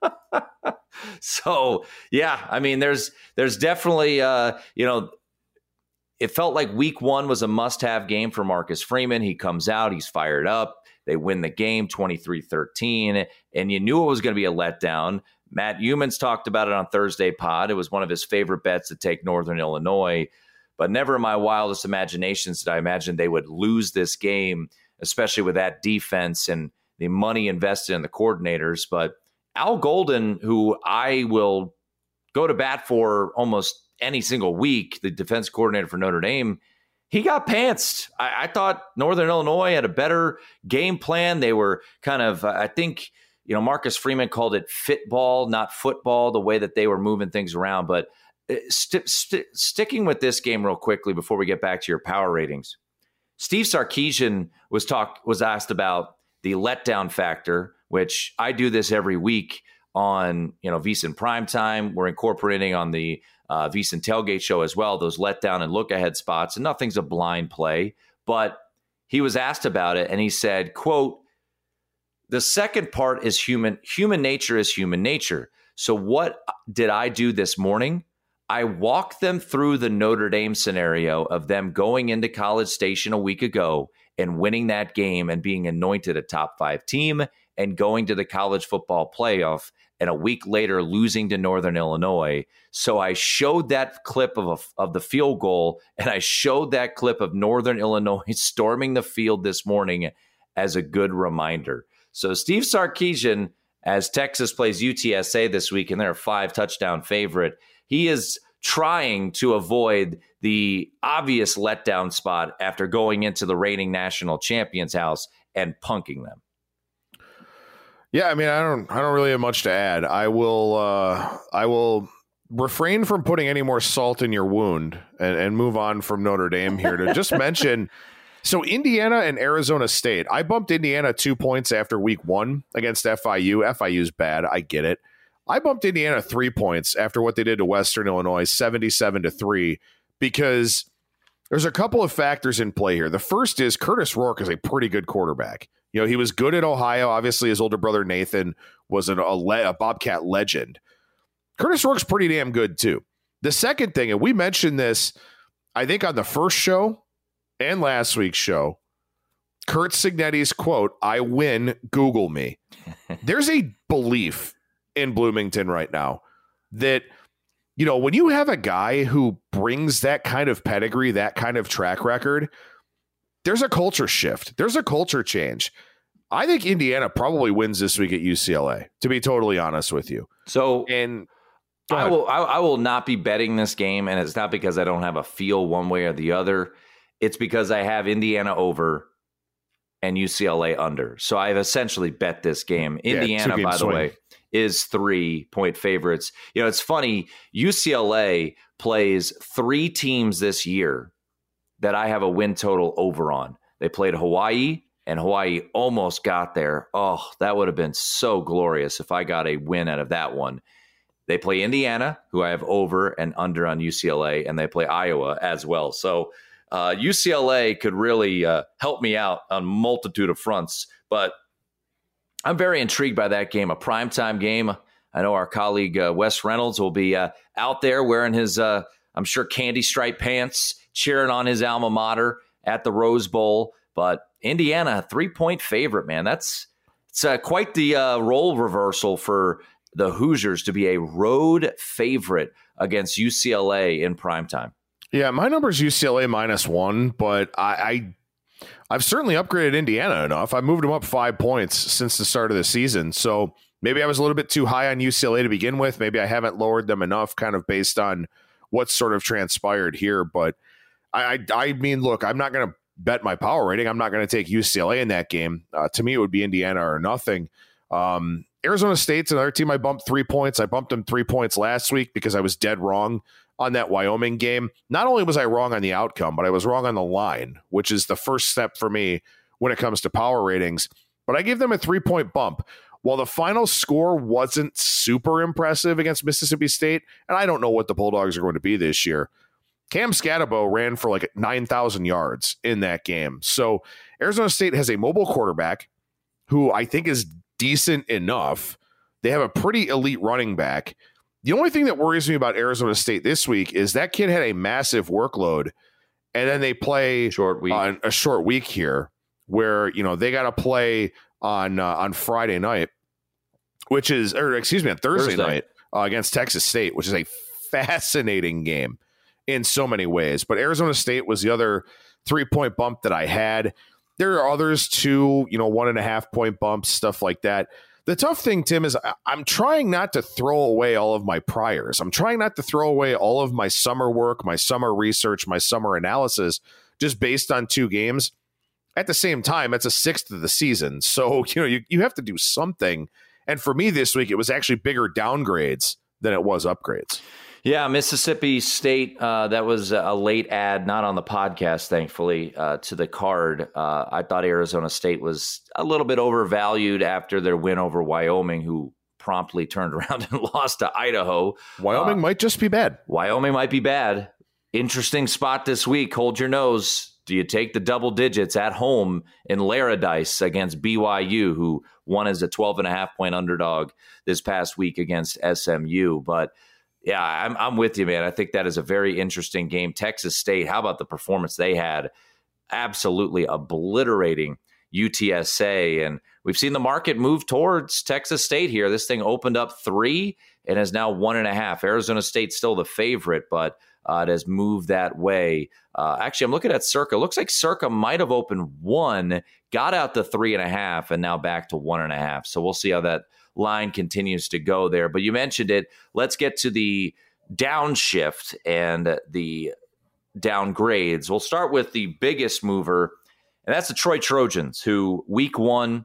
So, yeah, I mean, there's there's definitely, uh, you know, it felt like week one was a must-have game for Marcus Freeman. He comes out, he's fired up. They win the game twenty-three thirteen, and you knew it was going to be a letdown. Matt Humans talked about it on Thursday pod. It was one of his favorite bets to take Northern Illinois, but never in my wildest imaginations did I imagine they would lose this game, especially with that defense and the money invested in the coordinators. But Al Golden, who I will go to bat for almost any single week, the defense coordinator for Notre Dame, he got pantsed. I, I thought Northern Illinois had a better game plan. They were kind of, uh, I think, you know, Marcus Freeman called it fitball, not football, the way that they were moving things around. But st- st- sticking with this game real quickly before we get back to your power ratings, Steve Sarkisian was talk was asked about the letdown factor, which I do this every week on, you know, VSiN Primetime. We're incorporating on the uh, VSiN Tailgate Show as well, those letdown and look ahead spots. And nothing's a blind play, but he was asked about it and he said, quote, "The second part is human. Human nature is human nature. So what did I do this morning? I walked them through the Notre Dame scenario of them going into College Station a week ago and winning that game and being anointed a top five team and going to the college football playoff and a week later losing to Northern Illinois. So I showed that clip of a, of the field goal, and I showed that clip of Northern Illinois storming the field this morning as a good reminder. So Steve Sarkisian, as Texas plays U T S A this week, and they're a five touchdown favorite, he is trying to avoid the obvious letdown spot after going into the reigning national champions house and punking them. Yeah, I mean, I don't, I don't really have much to add. I will, uh, I will refrain from putting any more salt in your wound and, and move on from Notre Dame here to just mention. So Indiana and Arizona State. I bumped Indiana two points after week one against F I U. F I U's bad. I get it. I bumped Indiana three points after what they did to Western Illinois, seventy-seven to three, because there's a couple of factors in play here. The first is Curtis Rourke is a pretty good quarterback. You know, he was good at Ohio. Obviously, his older brother Nathan was an, a, le- a Bobcat legend. Curtis Rourke's pretty damn good, too. The second thing, and we mentioned this, I think, on the first show and last week's show, Kurt Signetti's quote, "I win, Google me." There's a belief in Bloomington right now that, you know, when you have a guy who brings that kind of pedigree, that kind of track record, there's a culture shift. There's a culture change. I think Indiana probably wins this week at U C L A, to be totally honest with you. So, and I will, I, I will not be betting this game, and it's not because I don't have a feel one way or the other. It's because I have Indiana over and U C L A under. So I've essentially bet this game. Indiana, yeah, by the swing. way, is three-point favorites. You know, it's funny. U C L A plays three teams this year that I have a win total over on. They played Hawaii, and Hawaii almost got there. Oh, that would have been so glorious if I got a win out of that one. They play Indiana, who I have over and under on U C L A, and they play Iowa as well. So uh, U C L A could really uh, help me out on a multitude of fronts. But I'm very intrigued by that game, a primetime game. I know our colleague uh, Wes Reynolds will be uh, out there wearing his, uh, I'm sure, candy stripe pants, cheering on his alma mater at the Rose Bowl. But Indiana, three-point favorite, man. That's it's uh, quite the uh, role reversal for the Hoosiers to be a road favorite against U C L A in primetime. Yeah, my number is U C L A minus one, but I, I, I've certainly upgraded Indiana enough. I moved them up five points since the start of the season. So maybe I was a little bit too high on U C L A to begin with. Maybe I haven't lowered them enough kind of based on what's sort of transpired here. But I, I, I mean, look, I'm not going to bet my power rating. I'm not going to take U C L A in that game. Uh, to me, it would be Indiana or nothing. Um, Arizona State's another team I bumped three points. I bumped them three points last week because I was dead wrong on that Wyoming game. Not only was I wrong on the outcome, but I was wrong on the line, which is the first step for me when it comes to power ratings. But I gave them a three-point bump. While the final score wasn't super impressive against Mississippi State, and I don't know what the Bulldogs are going to be this year, Cam Scatabo ran for like nine thousand yards in that game. So Arizona State has a mobile quarterback who I think is decent enough. They have a pretty elite running back. The only thing that worries me about Arizona State this week is that kid had a massive workload, and then they play short week. on a short week here where, you know, they got to play on uh, on Friday night, which is, or excuse me, on Thursday, Thursday. night uh, against Texas State, which is a fascinating game in so many ways. But Arizona State was the other three-point bump that I had. There are others too, you know, one and a half point bumps, stuff like that. The tough thing, Tim, is I'm trying not to throw away all of my priors. I'm trying not to throw away all of my summer work, my summer research, my summer analysis, just based on two games. At the same time, it's a sixth of the season. So, you know, you, you have to do something. And for me this week, it was actually bigger downgrades than it was upgrades. Yeah, Mississippi State, uh, that was a late add, not on the podcast, thankfully, uh, to the card. Uh, I thought Arizona State was a little bit overvalued after their win over Wyoming, who promptly turned around and lost to Idaho. Wyoming uh, might just be bad. Wyoming might be bad. Interesting spot this week. Hold your nose. Do you take the double digits at home in Laradice against B Y U, who won as a twelve and a half point underdog this past week against S M U? But Yeah, I'm I'm with you, man. I think that is a very interesting game. Texas State, how about the performance they had? Absolutely obliterating U T S A. And we've seen the market move towards Texas State here. This thing opened up three and is now one and a half. Arizona State's still the favorite, but uh, it has moved that way. Uh, actually, I'm looking at Circa. Looks like Circa might have opened one, got out to three and a half, and now back to one and a half. So we'll see how that line continues to go there. But you mentioned it. Let's get to the downshift and the downgrades. We'll start with the biggest mover, and that's the Troy Trojans, who week one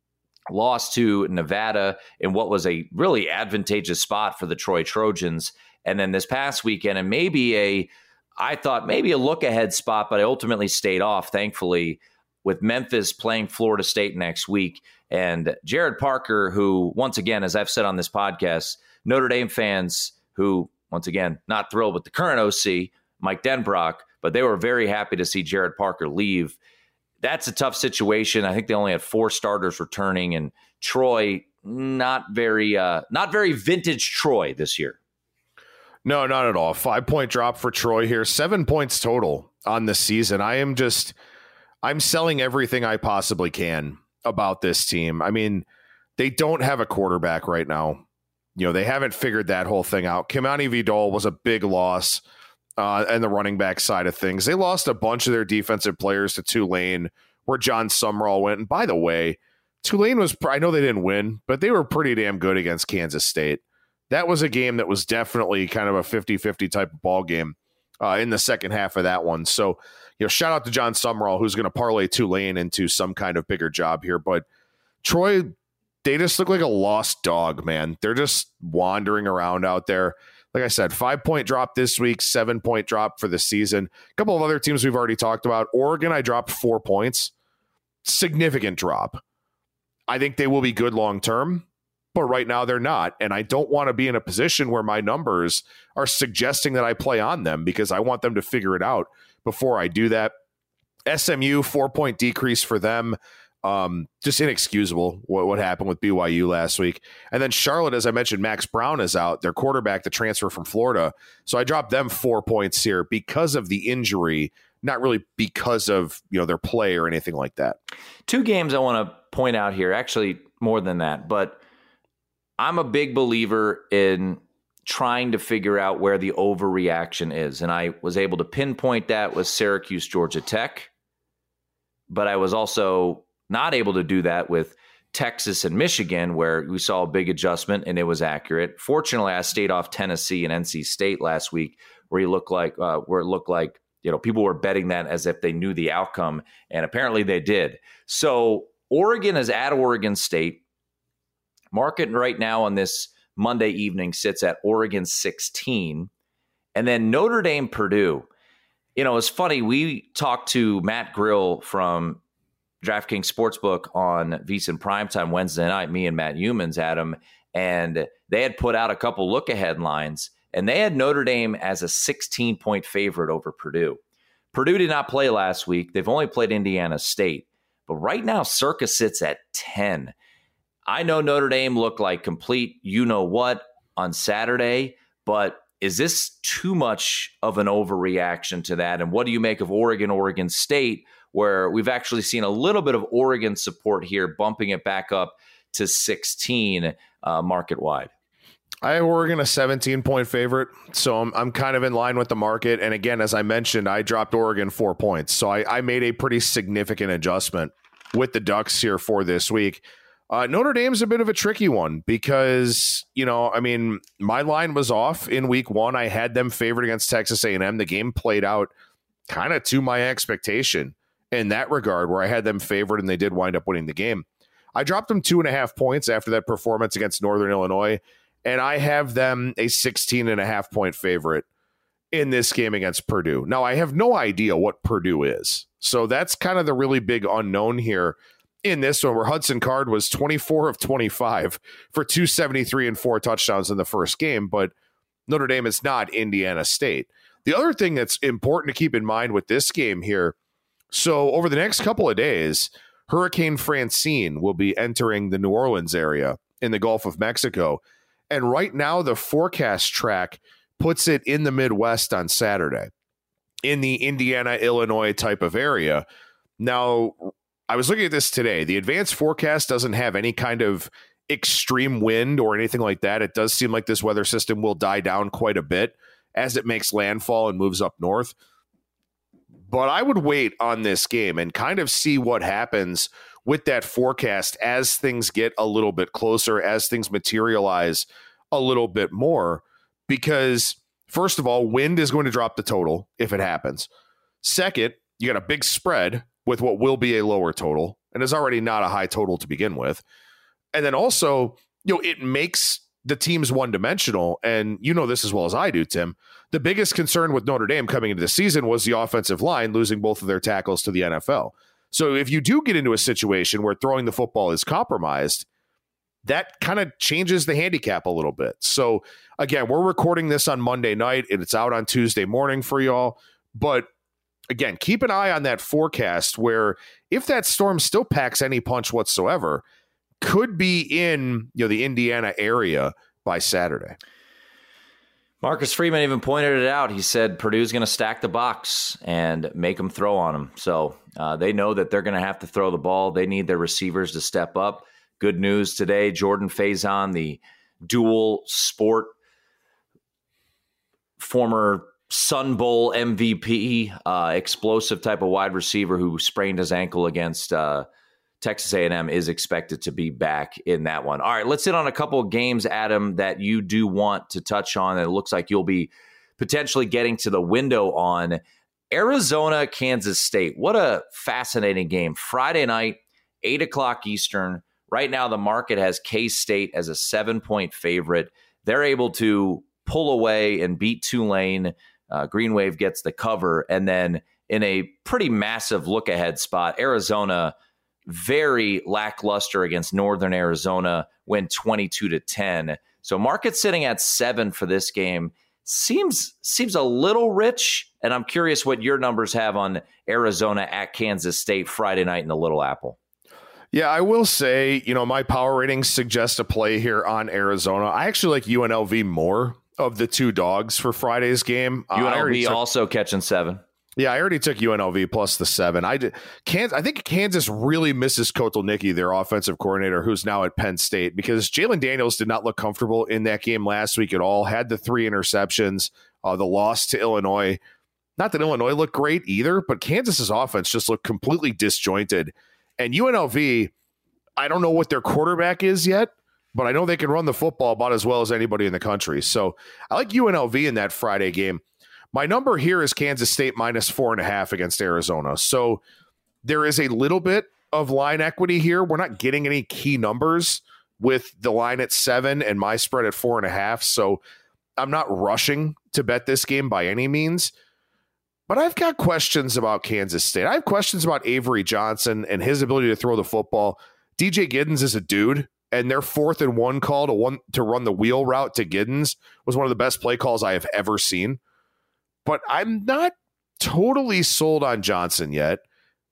lost to Nevada in what was a really advantageous spot for the Troy Trojans. And then this past weekend, and maybe a, I thought maybe a look ahead spot, but I ultimately stayed off, thankfully, with Memphis playing Florida State next week. And Jared Parker, who, once again, as I've said on this podcast, Notre Dame fans who, once again, not thrilled with the current O C, Mike Denbrock, but they were very happy to see Jared Parker leave. That's a tough situation. I think they only had four starters returning, and Troy, not very, uh, not very vintage Troy this year. No, not at all. Five-point drop for Troy here. Seven points total on the season. I am just, I'm selling everything I possibly can about this team. I mean, they don't have a quarterback right now. You know, they haven't figured that whole thing out. Kimani Vidal was a big loss uh, and the running back side of things. They lost a bunch of their defensive players to Tulane, where John Sumrall went. And by the way, Tulane was, I know they didn't win, but they were pretty damn good against Kansas State. That was a game that was definitely kind of a fifty-fifty type of ball game uh, in the second half of that one. So, you know, shout out to John Sumrall, who's going to parlay Tulane into some kind of bigger job here. But Troy, they just look like a lost dog, man. They're just wandering around out there. Like I said, five-point drop this week, seven-point drop for the season. A couple of other teams we've already talked about. Oregon, I dropped four points. Significant drop. I think they will be good long-term, but right now they're not. And I don't want to be in a position where my numbers are suggesting that I play on them, because I want them to figure it out before I do that. S M U, four-point decrease for them. Um, just inexcusable what, what happened with B Y U last week. And then Charlotte, as I mentioned, Max Brown is out, their quarterback, the transfer from Florida. So I dropped them four points here because of the injury, not really because of, you know, their play or anything like that. Two games I want to point out here, actually more than that, but I'm a big believer in trying to figure out where the overreaction is. And I was able to pinpoint that with Syracuse, Georgia Tech, but I was also not able to do that with Texas and Michigan, where we saw a big adjustment and it was accurate. Fortunately, I stayed off Tennessee and N C State last week, where you look like uh, where it looked like, you know, people were betting that as if they knew the outcome, and apparently they did. So Oregon is at Oregon State. Market right now on this Monday evening sits at Oregon sixteen, and then Notre Dame Purdue. You know, it's funny. We talked to Matt Grill from DraftKings Sportsbook on VSiN Primetime Wednesday night, me and Matt Humans, Adam, and they had put out a couple look-ahead lines, and they had Notre Dame as a sixteen-point favorite over Purdue. Purdue did not play last week. They've only played Indiana State. But right now, Circa sits at ten. I know Notre Dame looked like complete you-know-what on Saturday, but is this too much of an overreaction to that? And what do you make of Oregon, Oregon State, where we've actually seen a little bit of Oregon support here, bumping it back up to sixteen uh, market-wide? I have Oregon a seventeen-point favorite, so I'm, I'm kind of in line with the market. And again, as I mentioned, I dropped Oregon four points. So I, I made a pretty significant adjustment with the Ducks here for this week. Uh, Notre Dame's a bit of a tricky one because, you know, I mean, my line was off in week one. I had them favored against Texas A and M. The game played out kind of to my expectation in that regard, where I had them favored and they did wind up winning the game. I dropped them two and a half points after that performance against Northern Illinois, and I have them a sixteen and a half point favorite in this game against Purdue. Now, I have no idea what Purdue is. So that's kind of the really big unknown here in this one, where Hudson Card was twenty-four of twenty-five for two seventy-three and four touchdowns in the first game, but Notre Dame is not Indiana State. The other thing that's important to keep in mind with this game here, so over the next couple of days, Hurricane Francine will be entering the New Orleans area in the Gulf of Mexico. And right now, the forecast track puts it in the Midwest on Saturday, in the Indiana, Illinois type of area. Now, I was looking at this today. The advanced forecast doesn't have any kind of extreme wind or anything like that. It does seem like this weather system will die down quite a bit as it makes landfall and moves up north. But I would wait on this game and kind of see what happens with that forecast as things get a little bit closer, as things materialize a little bit more. Because, first of all, wind is going to drop the total if it happens. Second, you got a big spread with what will be a lower total, and is already not a high total to begin with. And then also, you know, it makes the teams one-dimensional, and you know this as well as I do, Tim. The biggest concern with Notre Dame coming into the season was the offensive line losing both of their tackles to the N F L. So if you do get into a situation where throwing the football is compromised, that kind of changes the handicap a little bit. So again, we're recording this on Monday night, and it's out on Tuesday morning for y'all. But again, keep an eye on that forecast where if that storm still packs any punch whatsoever, could be in, you know, the Indiana area by Saturday. Marcus Freeman even pointed it out. He said Purdue's going to stack the box and make them throw on them. So uh, they know that they're going to have to throw the ball. They need their receivers to step up. Good news today, Jordan Faison, the dual sport former Sun Bowl M V P, uh, explosive type of wide receiver who sprained his ankle against uh, Texas A and M, is expected to be back in that one. All right, let's hit on a couple of games, Adam, that you do want to touch on. And it looks like you'll be potentially getting to the window on. Arizona, Kansas State. What a fascinating game. Friday night, eight o'clock Eastern. Right now, the market has K-State as a seven-point favorite. They're able to pull away and beat Tulane. Uh, Green Wave gets the cover. And then in a pretty massive look-ahead spot, Arizona very lackluster against Northern Arizona, win twenty-two to ten. So market sitting at seven for this game seems seems a little rich. And I'm curious what your numbers have on Arizona at Kansas State Friday night in the Little Apple. Yeah, I will say, you know, my power ratings suggest a play here on Arizona. I actually like U N L V more of the two dogs for Friday's game. U N L V took- also catching seven. Yeah, I already took U N L V plus the seven. I did. Kansas, I think Kansas really misses Kotelnicki, their offensive coordinator, who's now at Penn State, because Jalen Daniels did not look comfortable in that game last week at all. Had the three interceptions, uh, the loss to Illinois. Not that Illinois looked great either, but Kansas's offense just looked completely disjointed. And U N L V, I don't know what their quarterback is yet, but I know they can run the football about as well as anybody in the country. So I like U N L V in that Friday game. My number here is Kansas State minus four and a half against Arizona. So there is a little bit of line equity here. We're not getting any key numbers with the line at seven and my spread at four and a half. So I'm not rushing to bet this game by any means. But I've got questions about Kansas State. I have questions about Avery Johnson and his ability to throw the football. D J Giddens is a dude, and their fourth and one call to one to run the wheel route to Giddens was one of the best play calls I have ever seen. But I'm not totally sold on Johnson yet.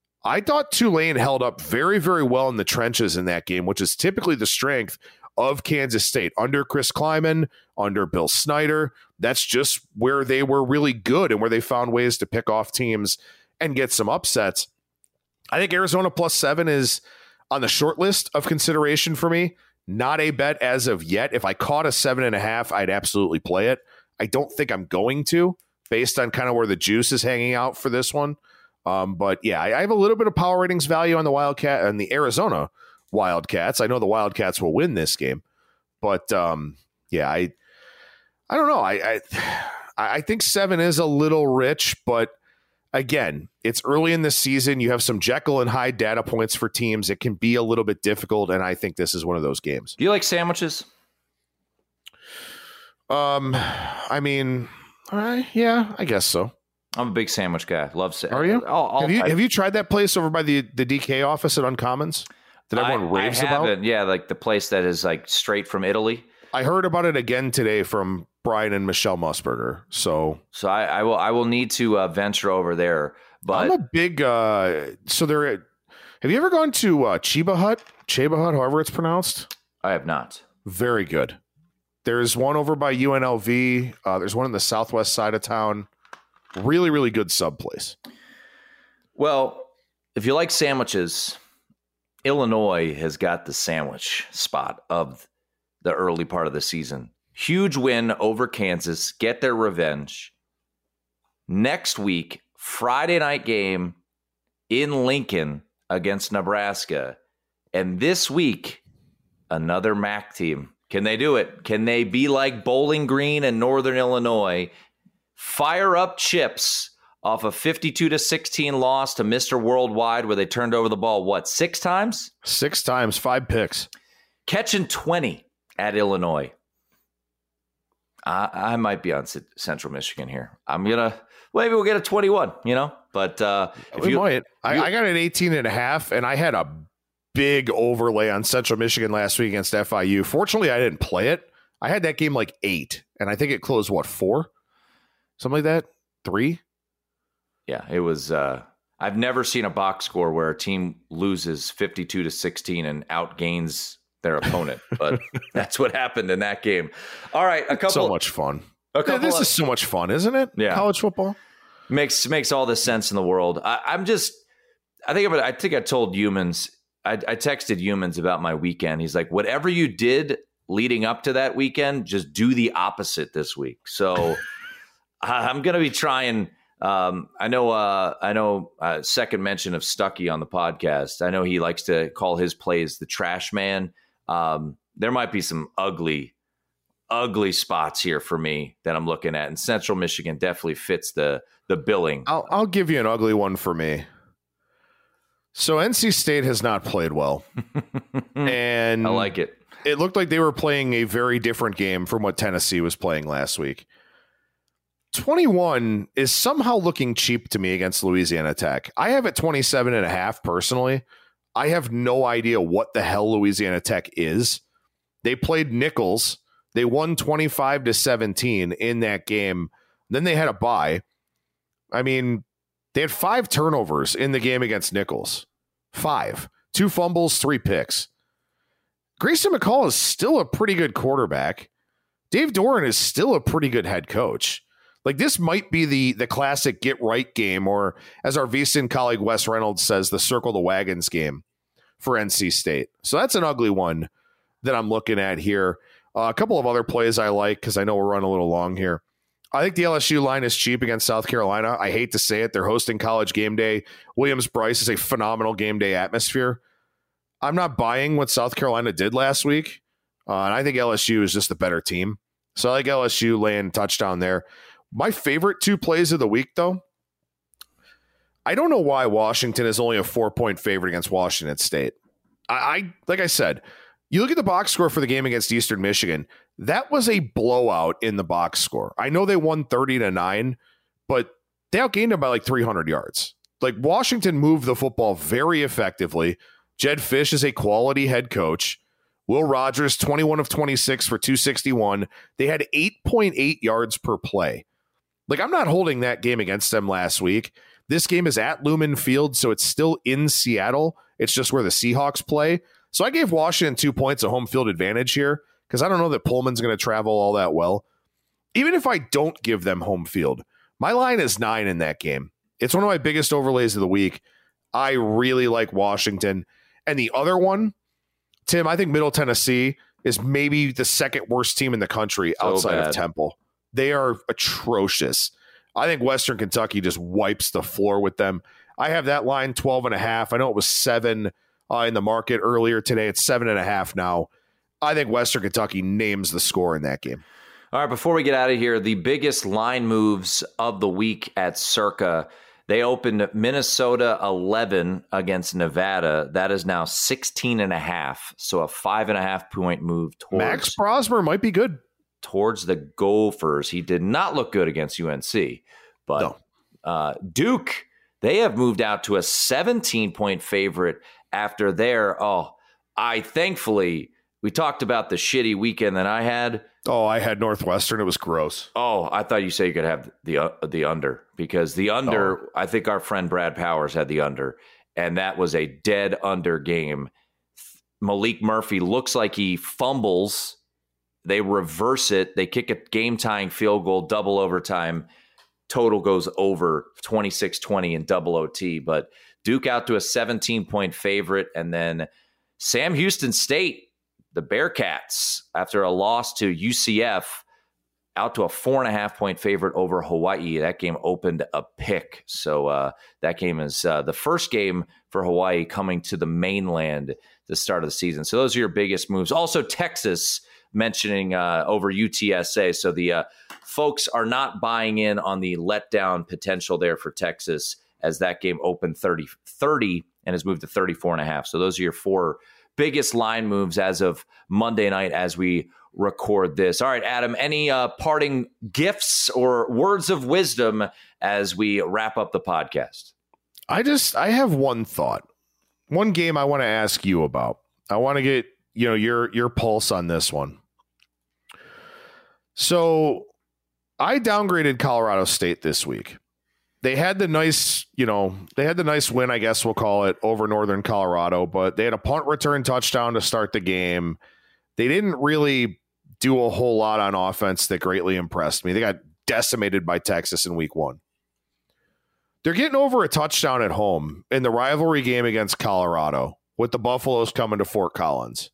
I thought Tulane held up very, very well in the trenches in that game, which is typically the strength of Kansas State. Under Chris Kleiman, under Bill Snyder, that's just where they were really good and where they found ways to pick off teams and get some upsets. I think Arizona plus seven is on the short list of consideration for me. Not a bet as of yet. If I caught a seven and a half, I'd absolutely play it. I don't think I'm going to, based on kind of where the juice is hanging out for this one. Um, but yeah, I, I have a little bit of power ratings value on the Wildcat and the Arizona Wildcats. I know the Wildcats will win this game, but um, yeah, I, I don't know. I, I, I think seven is a little rich, but again, it's early in the season. You have some Jekyll and Hyde data points for teams. It can be a little bit difficult, and I think this is one of those games. Do you like sandwiches? Um, I mean, uh, yeah, I guess so. I'm a big sandwich guy. Love sandwich. Are you? I'll, I'll, have you I, have you tried that place over by the, the D K office at Uncommons that everyone I, raves I haven't. about? Yeah, like the place that is like straight from Italy. I heard about it again today from Brian and Michelle Musburger. So, so I, I will I will need to uh, venture over there. But I'm a big. Uh, so there. Have you ever gone to uh, Chiba Hut? Chiba Hut, however it's pronounced. I have not. Very good. There's one over by U N L V. Uh, there's one in the southwest side of town. Really, really good sub place. Well, if you like sandwiches, Illinois has got the sandwich spot of the early part of the season. Huge win over Kansas. Get their revenge. Next week, Friday night game in Lincoln against Nebraska. And this week, another M A C team. Can they do it? Can they be like Bowling Green and Northern Illinois? Fire up chips off a fifty-two to sixteen loss to Mister Worldwide where they turned over the ball, what, six times? Six times, five picks. Catching twenty at Illinois. I, I might be on C- Central Michigan here. I'm going to, well, maybe we'll get a twenty-one, you know? But uh, if we you, might. I, you, I got an eighteen and a half, and I had a big overlay on Central Michigan last week against F I U. Fortunately, I didn't play it. I had that game like eight, and I think it closed, what, four? Something like that? Three? Yeah, it was. Uh, I've never seen a box score where a team loses fifty-two to sixteen and outgains their opponent, but that's what happened in that game. All right, a couple. So much fun. A couple yeah, this of, is so much fun, isn't it? Yeah, college football makes makes all the sense in the world. I, I'm just. I think. I think I told Humans. I, I texted Humans about my weekend. He's like, whatever you did leading up to that weekend, just do the opposite this week. So I'm going to be trying. Um, I know. Uh, I know. Uh, second mention of Stuckey on the podcast. I know he likes to call his plays the trash man. Um, there might be some ugly, ugly spots here for me that I'm looking at, and Central Michigan definitely fits the the billing. I'll I'll give you an ugly one for me. So N C State has not played well, and I like it. It looked like they were playing a very different game from what Tennessee was playing last week. twenty-one is somehow looking cheap to me against Louisiana Tech. I have it twenty-seven and a half personally. I have no idea what the hell Louisiana Tech is. They played Nichols. They won twenty-five to seventeen in that game. Then they had a bye. I mean, they had five turnovers in the game against Nichols. Five. Two fumbles, three picks. Grayson McCall is still a pretty good quarterback. Dave Doran is still a pretty good head coach. Like, this might be the the classic get right game, or as our VSiN colleague Wes Reynolds says, the circle the wagons game for N C State. So that's an ugly one that I'm looking at here. Uh, a couple of other plays I like because I know we're running a little long here. I think the L S U line is cheap against South Carolina. I hate to say it. They're hosting College Game Day. Williams-Brice is a phenomenal game day atmosphere. I'm not buying what South Carolina did last week, uh, and I think L S U is just the better team. So I like L S U laying touchdown there. My favorite two plays of the week, though, I don't know why Washington is only a four-point favorite against Washington State. I, I like I said, you look at the box score for the game against Eastern Michigan. That was a blowout in the box score. I know they won thirty to nine, but they outgained them by like three hundred yards. Like, Washington moved the football very effectively. Jed Fish is a quality head coach. Will Rogers, twenty-one of twenty-six for two sixty-one. They had eight point eight yards per play. Like, I'm not holding that game against them last week. This game is at Lumen Field, so it's still in Seattle. It's just where the Seahawks play. So I gave Washington two points of home field advantage here because I don't know that Pullman's going to travel all that well. Even if I don't give them home field, my line is nine in that game. It's one of my biggest overlays of the week. I really like Washington. And the other one, Tim, I think Middle Tennessee is maybe the second worst team in the country so outside bad. of Temple. They are atrocious. I think Western Kentucky just wipes the floor with them. I have that line twelve and a half. I know it was seven uh, in the market earlier today. It's seven and a half now. I think Western Kentucky names the score in that game. All right, before we get out of here, the biggest line moves of the week at Circa. They opened Minnesota eleven against Nevada. That is now sixteen and a half. So a five and a half point move towards Max Brosmer might be good. Towards the Gophers. He did not look good against U N C. But no. uh, Duke, they have moved out to a seventeen point favorite after their, oh, I thankfully, we talked about the shitty weekend that I had. Oh, I had Northwestern. It was gross. Oh, I thought you said you could have the uh, the under, because the under, oh. I think our friend Brad Powers had the under, and that was a dead under game. Malik Murphy looks like he fumbles they reverse it. They kick a game-tying field goal, double overtime. Total goes over twenty-six twenty in double O T. But Duke out to a seventeen-point favorite. And then Sam Houston State, the Bearcats, after a loss to U C F, out to a four and a half point favorite over Hawaii. That game opened a pick. So uh, that game is uh, the first game for Hawaii coming to the mainland the start of the season. So those are your biggest moves. Also, Texas mentioning uh, over U T S A. So the uh, folks are not buying in on the letdown potential there for Texas as that game opened thirty thirty and has moved to thirty-four and a half. So those are your four biggest line moves as of Monday night as we record this. All right, Adam, any uh, parting gifts or words of wisdom as we wrap up the podcast? I just, I have one thought, one game I want to ask you about. I want to get, you know, your, your pulse on this one. So I downgraded Colorado State this week. They had the nice, you know, they had the nice win, I guess we'll call it, over Northern Colorado, but they had a punt return touchdown to start the game. They didn't really do a whole lot on offense that greatly impressed me. They got decimated by Texas in week one. They're getting over a touchdown at home in the rivalry game against Colorado with the Buffaloes coming to Fort Collins.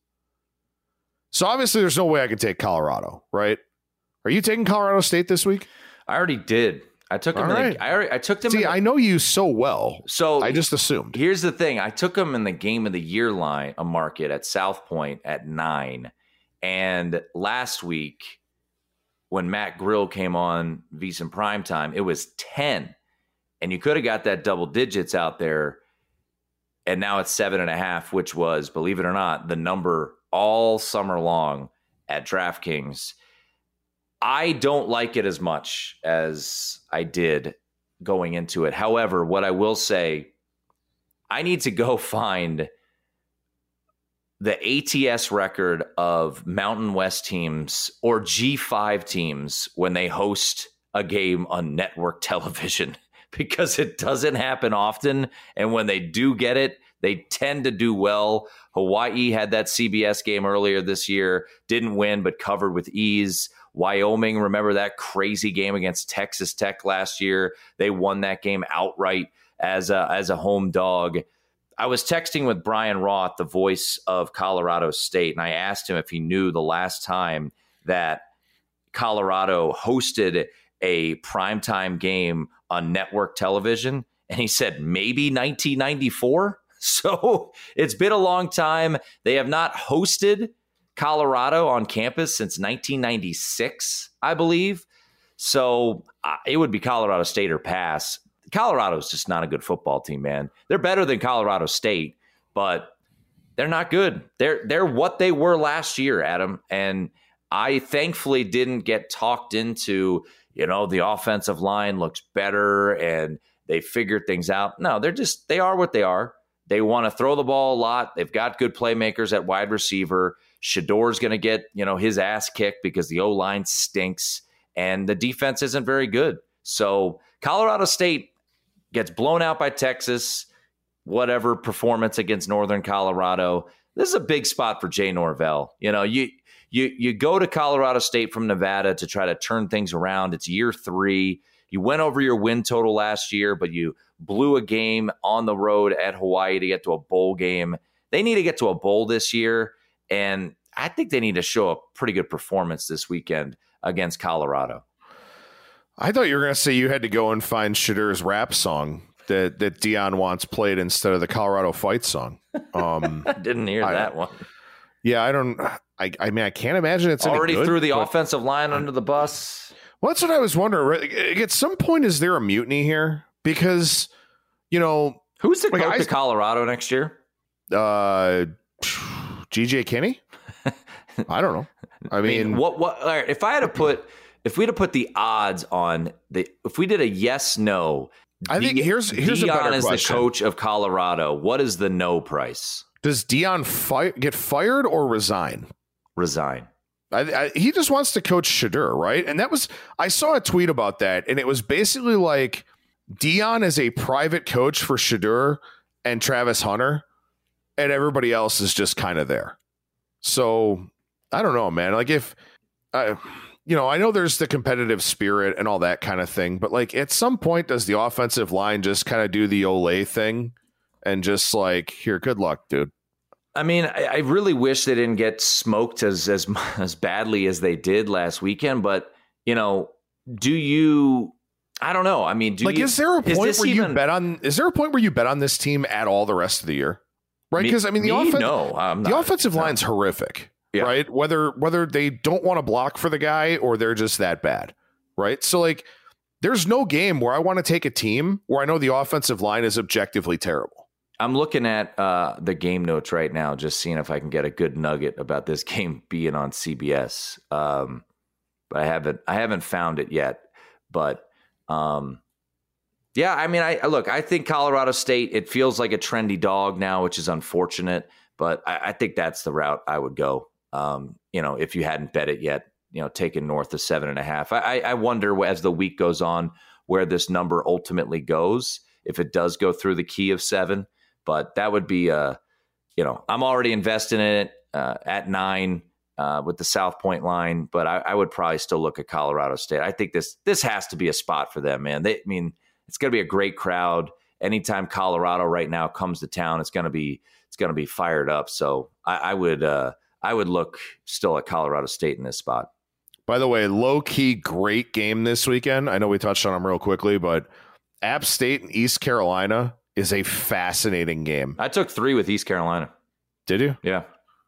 So obviously there's no way I can take Colorado, right? Are you taking Colorado State this week? I already did. I took them. Right. In the, I, already, I took them. See, in the, I know you so well. So I just assumed. Here's the thing. I took them in the game of the year line, a market at South Point at nine. And last week, when Matt Grill came on VSiN Primetime, it was ten. And you could have got that double digits out there. And now it's seven and a half, which was, believe it or not, the number all summer long at DraftKings. I don't like it as much as I did going into it. However, what I will say, I need to go find the A T S record of Mountain West teams or G five teams when they host a game on network television, because it doesn't happen often. And when they do get it, they tend to do well. Hawaii had that C B S game earlier this year, didn't win, but covered with ease. Wyoming, remember that crazy game against Texas Tech last year? They won that game outright as a, as a home dog. I was texting with Brian Roth, the voice of Colorado State, and I asked him if he knew the last time that Colorado hosted a primetime game on network television. And he said, maybe nineteen ninety-four. So it's been a long time. They have not hosted Colorado on campus since nineteen ninety-six, I believe. So uh, it would be Colorado State or pass. Colorado is just not a good football team, man. They're better than Colorado State, but they're not good. They're they're what they were last year, Adam. And I thankfully didn't get talked into, you know, the offensive line looks better and they figured things out. No, they're just, they are what they are. They want to throw the ball a lot. They've got good playmakers at wide receiver. Shador's going to get, you know, his ass kicked because the O-line stinks and the defense isn't very good. So Colorado State gets blown out by Texas, whatever performance against Northern Colorado. This is a big spot for Jay Norvell. You know, you you you go to Colorado State from Nevada to try to turn things around. It's year three. You went over your win total last year, but you blew a game on the road at Hawaii to get to a bowl game. They need to get to a bowl this year, and I think they need to show a pretty good performance this weekend against Colorado. I thought you were going to say you had to go and find Shadur's rap song that, that Dion wants played instead of the Colorado fight song. Um, I didn't hear I, that one. Yeah, I don't. I, I mean, I can't imagine it's already good, threw the but, offensive line under the bus. Well, that's what I was wondering. At some point, is there a mutiny here? Because, you know, who's the like coach I, of Colorado next year? Uh, G J Kinney. I don't know. I mean, I mean what? What? All right, if I had to put, if we had to put the odds on the, if we did a yes no, I think De- here's here's Dion a better is question. the coach of Colorado. What is the no price? Does Dion fi- get fired or resign? Resign. I, I, he just wants to coach Shadur, right? And that was, I saw a tweet about that, and it was basically like Dion is a private coach for Shadur and Travis Hunter, and everybody else is just kind of there. So I don't know, man. Like if I, you know, I know there's the competitive spirit and all that kind of thing, but like at some point, does the offensive line just kind of do the Olay thing and just like, here, good luck, dude? I mean, I, I really wish they didn't get smoked as as as badly as they did last weekend. But you know, do you? I don't know. I mean, do like, you, is there a point where even, you bet on? Is there a point where you bet on this team at all the rest of the year? Right? Because I mean, the me, offense, no, I'm the not, offensive no. line's horrific. Yeah. Right. Whether whether they don't want to block for the guy or they're just that bad. Right. So like there's no game where I want to take a team where I know the offensive line is objectively terrible. I'm looking at uh, the game notes right now, just seeing if I can get a good nugget about this game being on C B S. Um, but I haven't I haven't found it yet. But um, yeah, I mean, I look, I think Colorado State, it feels like a trendy dog now, which is unfortunate. But I, I think that's the route I would go. Um, you know, if you hadn't bet it yet, you know, taking north of seven and a half. I, I wonder as the week goes on where this number ultimately goes, if it does go through the key of seven. But that would be, uh, you know, I'm already invested in it uh, at nine uh, with the South Point line. But I, I would probably still look at Colorado State. I think this this has to be a spot for them, man. They, I mean, it's going to be a great crowd. Anytime Colorado right now comes to town, it's going to be it's going to be fired up. So I, I would uh, I would look still at Colorado State in this spot. By the way, low key great game this weekend. I know we touched on them real quickly, but App State and East Carolina is a fascinating game. I took three with East Carolina. Did you? Yeah.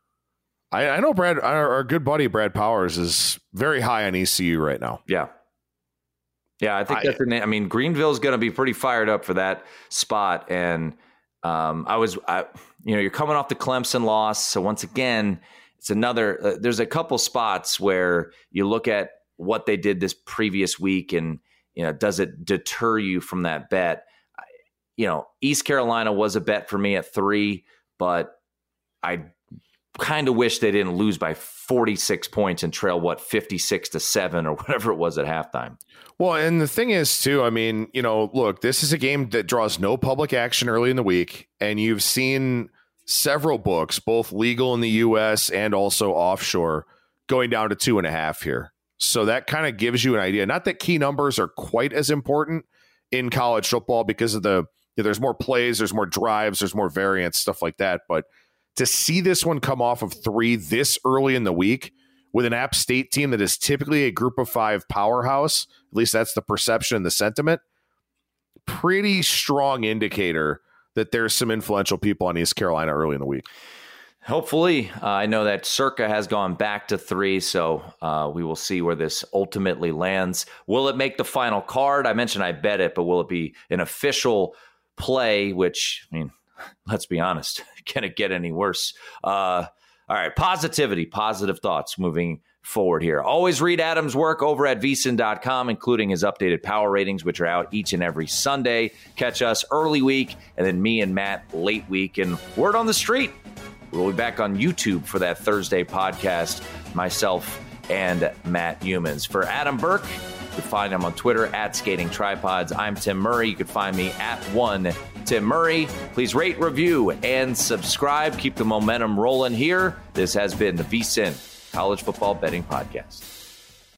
I, I know Brad, our, our good buddy Brad Powers is very high on E C U right now. Yeah. Yeah, I think I, that's an, I mean, Greenville's going to be pretty fired up for that spot. And um, I was, I, you know, you're coming off the Clemson loss. So once again, it's another, uh, there's a couple spots where you look at what they did this previous week and, you know, does it deter you from that bet? You know, East Carolina was a bet for me at three, but I kind of wish they didn't lose by forty-six points and trail, what, fifty-six to seven or whatever it was at halftime. Well, and the thing is, too, I mean, you know, look, this is a game that draws no public action early in the week, and you've seen several books, both legal in the U S and also offshore, going down to two and a half here. So that kind of gives you an idea. Not that key numbers are quite as important in college football because of the, you know, there's more plays, there's more drives, there's more variance, stuff like that. But to see this one come off of three this early in the week with an App State team that is typically a group of five powerhouse, at least that's the perception and the sentiment, pretty strong indicator that there's some influential people on East Carolina early in the week. Hopefully. Uh, I know that Circa has gone back to three, so uh, we will see where this ultimately lands. Will it make the final card? I mentioned I bet it, but will it be an official play, which, I mean, let's be honest, can it get any worse? Uh, all right, positivity, positive thoughts moving forward here. Always read Adam's work over at V S I N dot com, including his updated power ratings, which are out each and every Sunday. Catch us early week, and then me and Matt late week. And word on the street, we'll be back on YouTube for that Thursday podcast, myself and Matt Humans. For Adam Burke, you can find him on Twitter at Skating Tripods. I'm Tim Murray. You can find me at one Tim Murray. Please rate, review, and subscribe. Keep the momentum rolling here. This has been the V S I N College Football Betting Podcast.